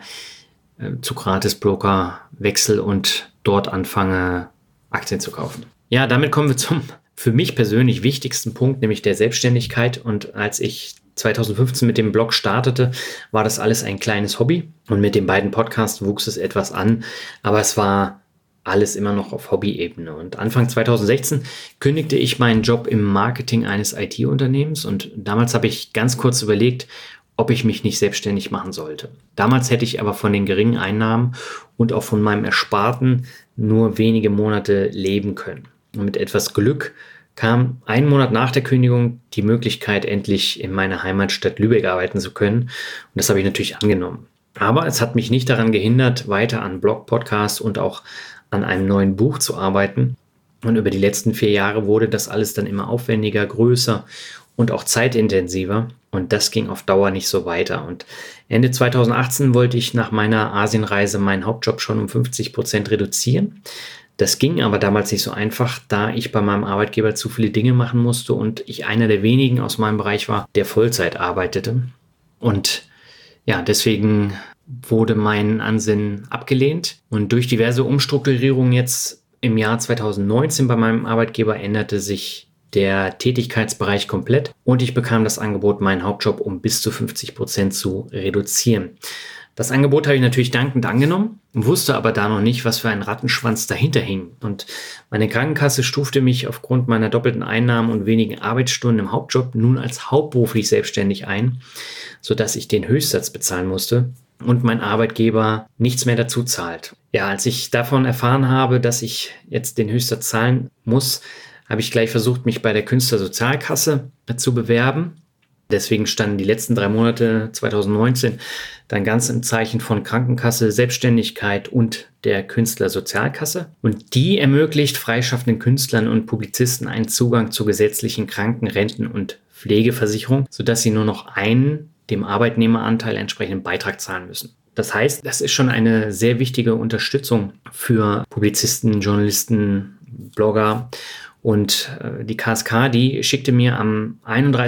zu Gratis-Broker wechsle und dort anfange, Aktien zu kaufen. Ja, damit kommen wir zum für mich persönlich wichtigsten Punkt, nämlich der Selbstständigkeit. Und als ich 2015 mit dem Blog startete, war das alles ein kleines Hobby. Und mit den beiden Podcasts wuchs es etwas an, aber es war alles immer noch auf Hobby-Ebene. Und Anfang 2016 kündigte ich meinen Job im Marketing eines IT-Unternehmens und damals habe ich ganz kurz überlegt, ob ich mich nicht selbstständig machen sollte. Damals hätte ich aber von den geringen Einnahmen und auch von meinem Ersparten nur wenige Monate leben können. Und mit etwas Glück kam einen Monat nach der Kündigung die Möglichkeit, endlich in meiner Heimatstadt Lübeck arbeiten zu können. Und das habe ich natürlich angenommen. Aber es hat mich nicht daran gehindert, weiter an Blog, Podcasts und auch an einem neuen Buch zu arbeiten. Und über die letzten 4 Jahre wurde das alles dann immer aufwendiger, größer und auch zeitintensiver. Und das ging auf Dauer nicht so weiter. Und Ende 2018 wollte ich nach meiner Asienreise meinen Hauptjob schon um 50% reduzieren. Das ging aber damals nicht so einfach, da ich bei meinem Arbeitgeber zu viele Dinge machen musste und ich einer der wenigen aus meinem Bereich war, der Vollzeit arbeitete. Und ja, deswegen wurde mein Ansinnen abgelehnt. Und durch diverse Umstrukturierungen jetzt im Jahr 2019 bei meinem Arbeitgeber änderte sich der Tätigkeitsbereich komplett und ich bekam das Angebot, meinen Hauptjob um bis zu 50% zu reduzieren. Das Angebot habe ich natürlich dankend angenommen, wusste aber da noch nicht, was für ein Rattenschwanz dahinter hing. Und meine Krankenkasse stufte mich aufgrund meiner doppelten Einnahmen und wenigen Arbeitsstunden im Hauptjob nun als hauptberuflich selbstständig ein, sodass ich den Höchstsatz bezahlen musste und mein Arbeitgeber nichts mehr dazu zahlt. Ja, als ich davon erfahren habe, dass ich jetzt den Höchstsatz zahlen muss, habe ich gleich versucht, mich bei der Künstlersozialkasse zu bewerben. Deswegen standen die letzten 3 Monate 2019 dann ganz im Zeichen von Krankenkasse, Selbstständigkeit und der Künstlersozialkasse. Und die ermöglicht freischaffenden Künstlern und Publizisten einen Zugang zur gesetzlichen Kranken-, Renten- und Pflegeversicherung, sodass sie nur noch einen dem Arbeitnehmeranteil entsprechenden Beitrag zahlen müssen. Das heißt, das ist schon eine sehr wichtige Unterstützung für Publizisten, Journalisten, Blogger. Und die KSK, die schickte mir am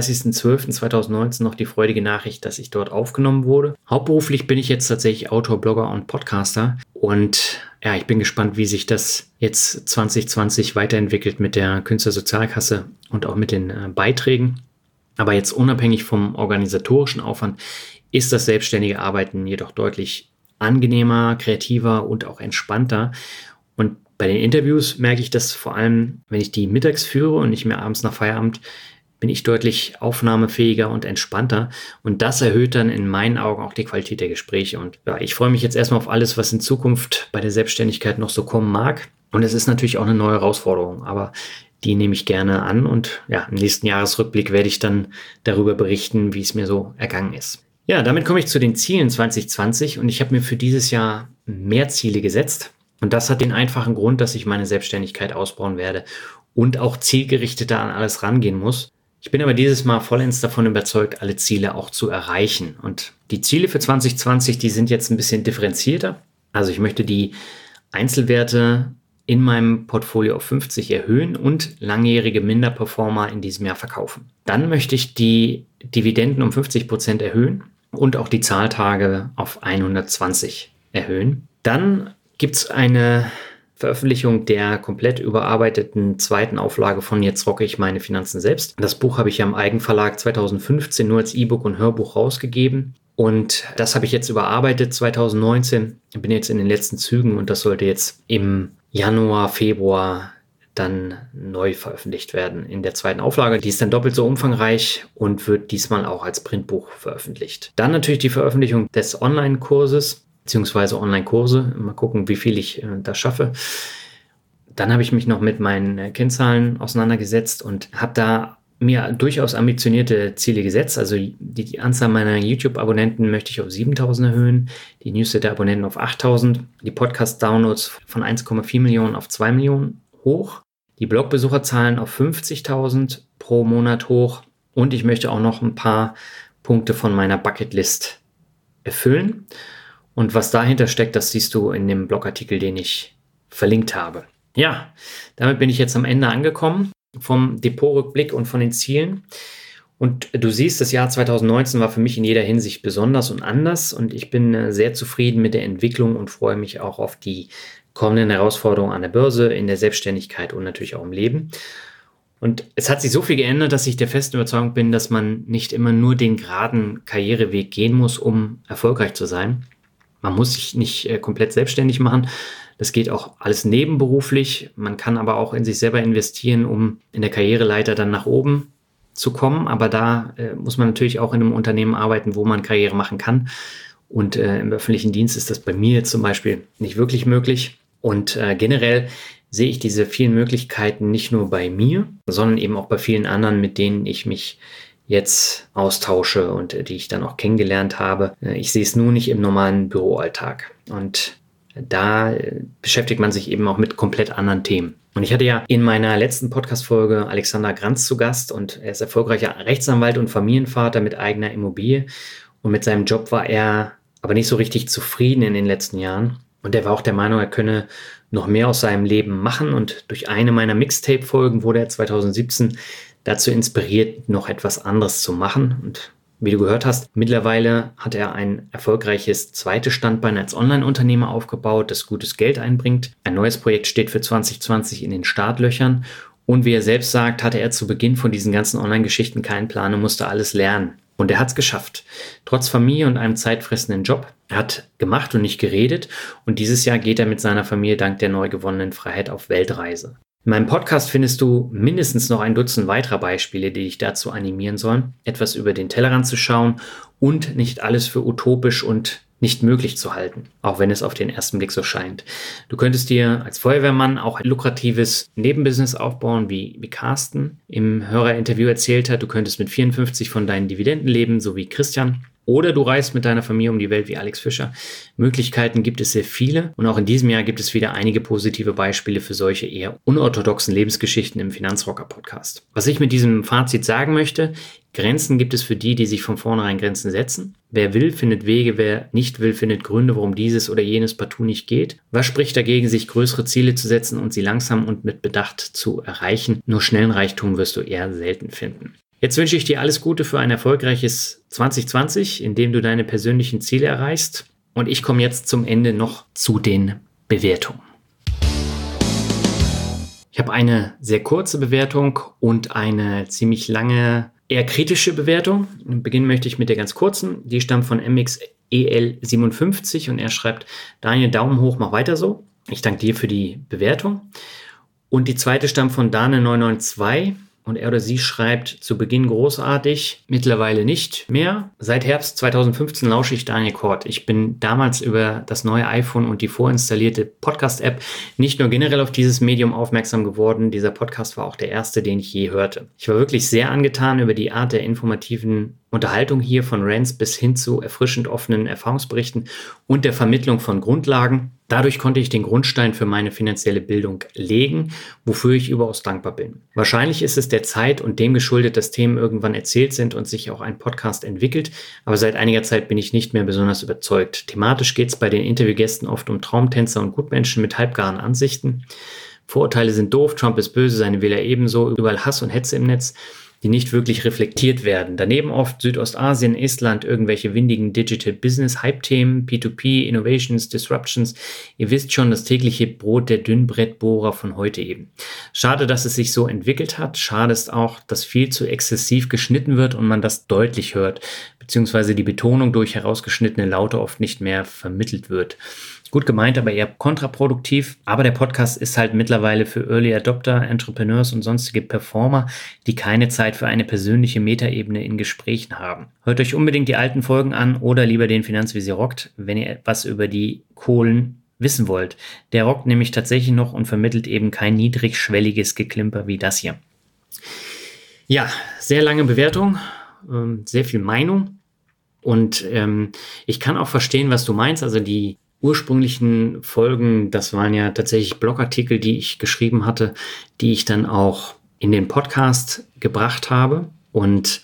31.12.2019 noch die freudige Nachricht, dass ich dort aufgenommen wurde. Hauptberuflich bin ich jetzt tatsächlich Autor, Blogger und Podcaster. Und ja, ich bin gespannt, wie sich das jetzt 2020 weiterentwickelt mit der Künstlersozialkasse und auch mit den Beiträgen. Aber jetzt unabhängig vom organisatorischen Aufwand ist das selbstständige Arbeiten jedoch deutlich angenehmer, kreativer und auch entspannter. Und bei den Interviews merke ich das vor allem, wenn ich die mittags führe und nicht mehr abends nach Feierabend, bin ich deutlich aufnahmefähiger und entspannter. Und das erhöht dann in meinen Augen auch die Qualität der Gespräche. Und ja, ich freue mich jetzt erstmal auf alles, was in Zukunft bei der Selbstständigkeit noch so kommen mag. Und es ist natürlich auch eine neue Herausforderung, aber die nehme ich gerne an. Und ja, im nächsten Jahresrückblick werde ich dann darüber berichten, wie es mir so ergangen ist. Ja, damit komme ich zu den Zielen 2020 und ich habe mir für dieses Jahr mehr Ziele gesetzt. Und das hat den einfachen Grund, dass ich meine Selbstständigkeit ausbauen werde und auch zielgerichteter an alles rangehen muss. Ich bin aber dieses Mal vollends davon überzeugt, alle Ziele auch zu erreichen. Und die Ziele für 2020, die sind jetzt ein bisschen differenzierter. Also ich möchte die Einzelwerte in meinem Portfolio auf 50 erhöhen und langjährige Minderperformer in diesem Jahr verkaufen. Dann möchte ich die Dividenden um 50% erhöhen und auch die Zahltage auf 120 erhöhen. Dann gibt es eine Veröffentlichung der komplett überarbeiteten zweiten Auflage von Jetzt rocke ich meine Finanzen selbst. Das Buch habe ich ja im Eigenverlag 2015 nur als E-Book und Hörbuch rausgegeben. Und das habe ich jetzt überarbeitet 2019. Ich bin jetzt in den letzten Zügen und das sollte jetzt im Januar, Februar dann neu veröffentlicht werden in der zweiten Auflage. Die ist dann doppelt so umfangreich und wird diesmal auch als Printbuch veröffentlicht. Dann natürlich die Veröffentlichung des Online-Kurses beziehungsweise Online-Kurse. Mal gucken, wie viel ich da schaffe. Dann habe ich mich noch mit meinen Kennzahlen auseinandergesetzt und habe da mir durchaus ambitionierte Ziele gesetzt. Also die Anzahl meiner YouTube-Abonnenten möchte ich auf 7.000 erhöhen, die Newsletter-Abonnenten auf 8.000, die Podcast-Downloads von 1,4 Millionen auf 2 Millionen hoch, die Blogbesucherzahlen auf 50.000 pro Monat hoch und ich möchte auch noch ein paar Punkte von meiner Bucketlist erfüllen. Und was dahinter steckt, das siehst du in dem Blogartikel, den ich verlinkt habe. Ja, damit bin ich jetzt am Ende angekommen vom Depotrückblick und von den Zielen. Und du siehst, das Jahr 2019 war für mich in jeder Hinsicht besonders und anders. Und ich bin sehr zufrieden mit der Entwicklung und freue mich auch auf die kommenden Herausforderungen an der Börse, in der Selbstständigkeit und natürlich auch im Leben. Und es hat sich so viel geändert, dass ich der festen Überzeugung bin, dass man nicht immer nur den geraden Karriereweg gehen muss, um erfolgreich zu sein. Man muss sich nicht komplett selbstständig machen. Das geht auch alles nebenberuflich. Man kann aber auch in sich selber investieren, um in der Karriereleiter dann nach oben zu kommen. Aber da muss man natürlich auch in einem Unternehmen arbeiten, wo man Karriere machen kann. Und im öffentlichen Dienst ist das bei mir zum Beispiel nicht wirklich möglich. Und generell sehe ich diese vielen Möglichkeiten nicht nur bei mir, sondern eben auch bei vielen anderen, mit denen ich mich jetzt austausche und die ich dann auch kennengelernt habe. Ich sehe es nur nicht im normalen Büroalltag. Und da beschäftigt man sich eben auch mit komplett anderen Themen. Und ich hatte ja in meiner letzten Podcast-Folge Alexander Granz zu Gast und er ist erfolgreicher Rechtsanwalt und Familienvater mit eigener Immobilie. Und mit seinem Job war er aber nicht so richtig zufrieden in den letzten Jahren. Und er war auch der Meinung, er könne noch mehr aus seinem Leben machen. Und durch eine meiner Mixtape-Folgen wurde er 2017 dazu inspiriert, noch etwas anderes zu machen. Und wie du gehört hast, mittlerweile hat er ein erfolgreiches zweites Standbein als Online-Unternehmer aufgebaut, das gutes Geld einbringt. Ein neues Projekt steht für 2020 in den Startlöchern. Und wie er selbst sagt, hatte er zu Beginn von diesen ganzen Online-Geschichten keinen Plan und musste alles lernen. Und er hat es geschafft. Trotz Familie und einem zeitfressenden Job. Er hat gemacht und nicht geredet. Und dieses Jahr geht er mit seiner Familie dank der neu gewonnenen Freiheit auf Weltreise. In meinem Podcast findest du mindestens noch ein Dutzend weiterer Beispiele, die dich dazu animieren sollen, etwas über den Tellerrand zu schauen und nicht alles für utopisch und nicht möglich zu halten, auch wenn es auf den ersten Blick so scheint. Du könntest dir als Feuerwehrmann auch ein lukratives Nebenbusiness aufbauen, wie Carsten im Hörerinterview erzählt hat. Du könntest mit 54 von deinen Dividenden leben, so wie Christian. Oder du reist mit deiner Familie um die Welt wie Alex Fischer. Möglichkeiten gibt es sehr viele und auch in diesem Jahr gibt es wieder einige positive Beispiele für solche eher unorthodoxen Lebensgeschichten im Finanzrocker-Podcast. Was ich mit diesem Fazit sagen möchte: Grenzen gibt es für die, die sich von vornherein Grenzen setzen. Wer will, findet Wege, wer nicht will, findet Gründe, warum dieses oder jenes partout nicht geht. Was spricht dagegen, sich größere Ziele zu setzen und sie langsam und mit Bedacht zu erreichen? Nur schnellen Reichtum wirst du eher selten finden. Jetzt wünsche ich dir alles Gute für ein erfolgreiches 2020, in dem du deine persönlichen Ziele erreichst. Und ich komme jetzt zum Ende noch zu den Bewertungen. Ich habe eine sehr kurze Bewertung und eine ziemlich lange, eher kritische Bewertung. Beginnen möchte ich mit der ganz kurzen. Die stammt von MXEL57 und er schreibt: Daniel, Daumen hoch, mach weiter so. Ich danke dir für die Bewertung. Und die zweite stammt von Dane992. Und er oder sie schreibt, zu Beginn großartig, mittlerweile nicht mehr. Seit Herbst 2015 lausche ich Daniel Kort. Ich bin damals über das neue iPhone und die vorinstallierte Podcast-App nicht nur generell auf dieses Medium aufmerksam geworden. Dieser Podcast war auch der erste, den ich je hörte. Ich war wirklich sehr angetan über die Art der informativen Unterhaltung hier, von Rants bis hin zu erfrischend offenen Erfahrungsberichten und der Vermittlung von Grundlagen. Dadurch konnte ich den Grundstein für meine finanzielle Bildung legen, wofür ich überaus dankbar bin. Wahrscheinlich ist es der Zeit und dem geschuldet, dass Themen irgendwann erzählt sind und sich auch ein Podcast entwickelt, aber seit einiger Zeit bin ich nicht mehr besonders überzeugt. Thematisch geht es bei den Interviewgästen oft um Traumtänzer und Gutmenschen mit halbgaren Ansichten. Vorurteile sind doof, Trump ist böse, seine Wähler ebenso, überall Hass und Hetze im Netz, die nicht wirklich reflektiert werden. Daneben oft Südostasien, Estland, irgendwelche windigen Digital Business Hype-Themen, P2P, Innovations, Disruptions. Ihr wisst schon, das tägliche Brot der Dünnbrettbohrer von heute eben. Schade, dass es sich so entwickelt hat. Schade ist auch, dass viel zu exzessiv geschnitten wird und man das deutlich hört, beziehungsweise die Betonung durch herausgeschnittene Laute oft nicht mehr vermittelt wird. Gut gemeint, aber eher kontraproduktiv. Aber der Podcast ist halt mittlerweile für Early Adopter, Entrepreneurs und sonstige Performer, die keine Zeit für eine persönliche Metaebene in Gesprächen haben. Hört euch unbedingt die alten Folgen an oder lieber den Finanzvisier rockt, wenn ihr etwas über die Kohlen wissen wollt. Der rockt nämlich tatsächlich noch und vermittelt eben kein niedrigschwelliges Geklimper wie das hier. Ja, sehr lange Bewertung, sehr viel Meinung und ich kann auch verstehen, was du meinst. Also die ursprünglichen Folgen, das waren ja tatsächlich Blogartikel, die ich geschrieben hatte, die ich dann auch in den Podcast gebracht habe. Und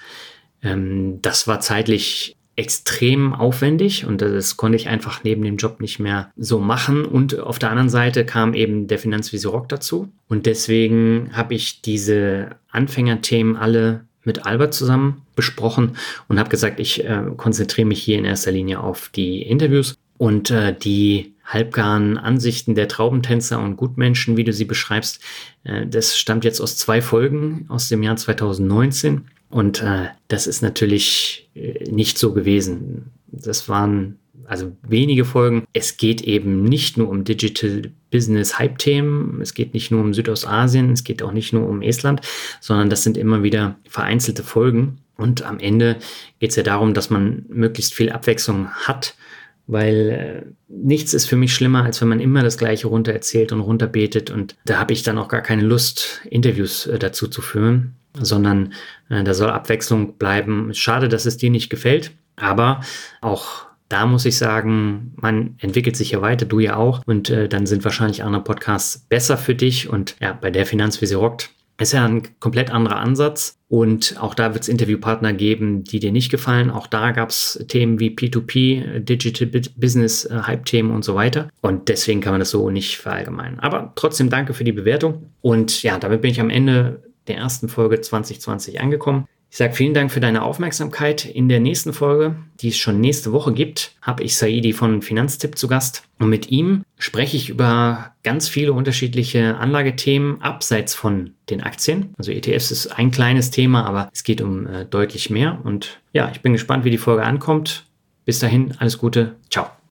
das war zeitlich extrem aufwendig und das konnte ich einfach neben dem Job nicht mehr so machen. Und auf der anderen Seite kam eben der Finanzvisier Rock dazu. Und deswegen habe ich diese Anfängerthemen alle mit Albert zusammen besprochen und habe gesagt, ich konzentriere mich hier in erster Linie auf die Interviews. Und die halbgaren Ansichten der Traubentänzer und Gutmenschen, wie du sie beschreibst, das stammt jetzt aus 2 Folgen aus dem Jahr 2019. Und das ist natürlich nicht so gewesen. Das waren also wenige Folgen. Es geht eben nicht nur um Digital Business Hype-Themen. Es geht nicht nur um Südostasien. Es geht auch nicht nur um Estland, sondern das sind immer wieder vereinzelte Folgen. Und am Ende geht es ja darum, dass man möglichst viel Abwechslung hat. Weil nichts ist für mich schlimmer, als wenn man immer das Gleiche runtererzählt und runterbetet. Und da habe ich dann auch gar keine Lust, Interviews dazu zu führen, sondern da soll Abwechslung bleiben. Schade, dass es dir nicht gefällt, aber auch da muss ich sagen, man entwickelt sich ja weiter, du ja auch. Und dann sind wahrscheinlich andere Podcasts besser für dich. Und ja, bei der Finanzvisier rockt ist ja ein komplett anderer Ansatz und auch da wird es Interviewpartner geben, die dir nicht gefallen. Auch da gab es Themen wie P2P, Digital Business, Hype-Themen und so weiter. Und deswegen kann man das so nicht verallgemeinern. Aber trotzdem danke für die Bewertung. Und ja, damit bin ich am Ende der ersten Folge 2020 angekommen. Ich sage vielen Dank für deine Aufmerksamkeit. In der nächsten Folge, die es schon nächste Woche gibt, habe ich Saidi von Finanztipp zu Gast. Und mit ihm spreche ich über ganz viele unterschiedliche Anlagethemen abseits von den Aktien. Also ETFs ist ein kleines Thema, aber es geht um deutlich mehr. Und ja, ich bin gespannt, wie die Folge ankommt. Bis dahin, alles Gute. Ciao.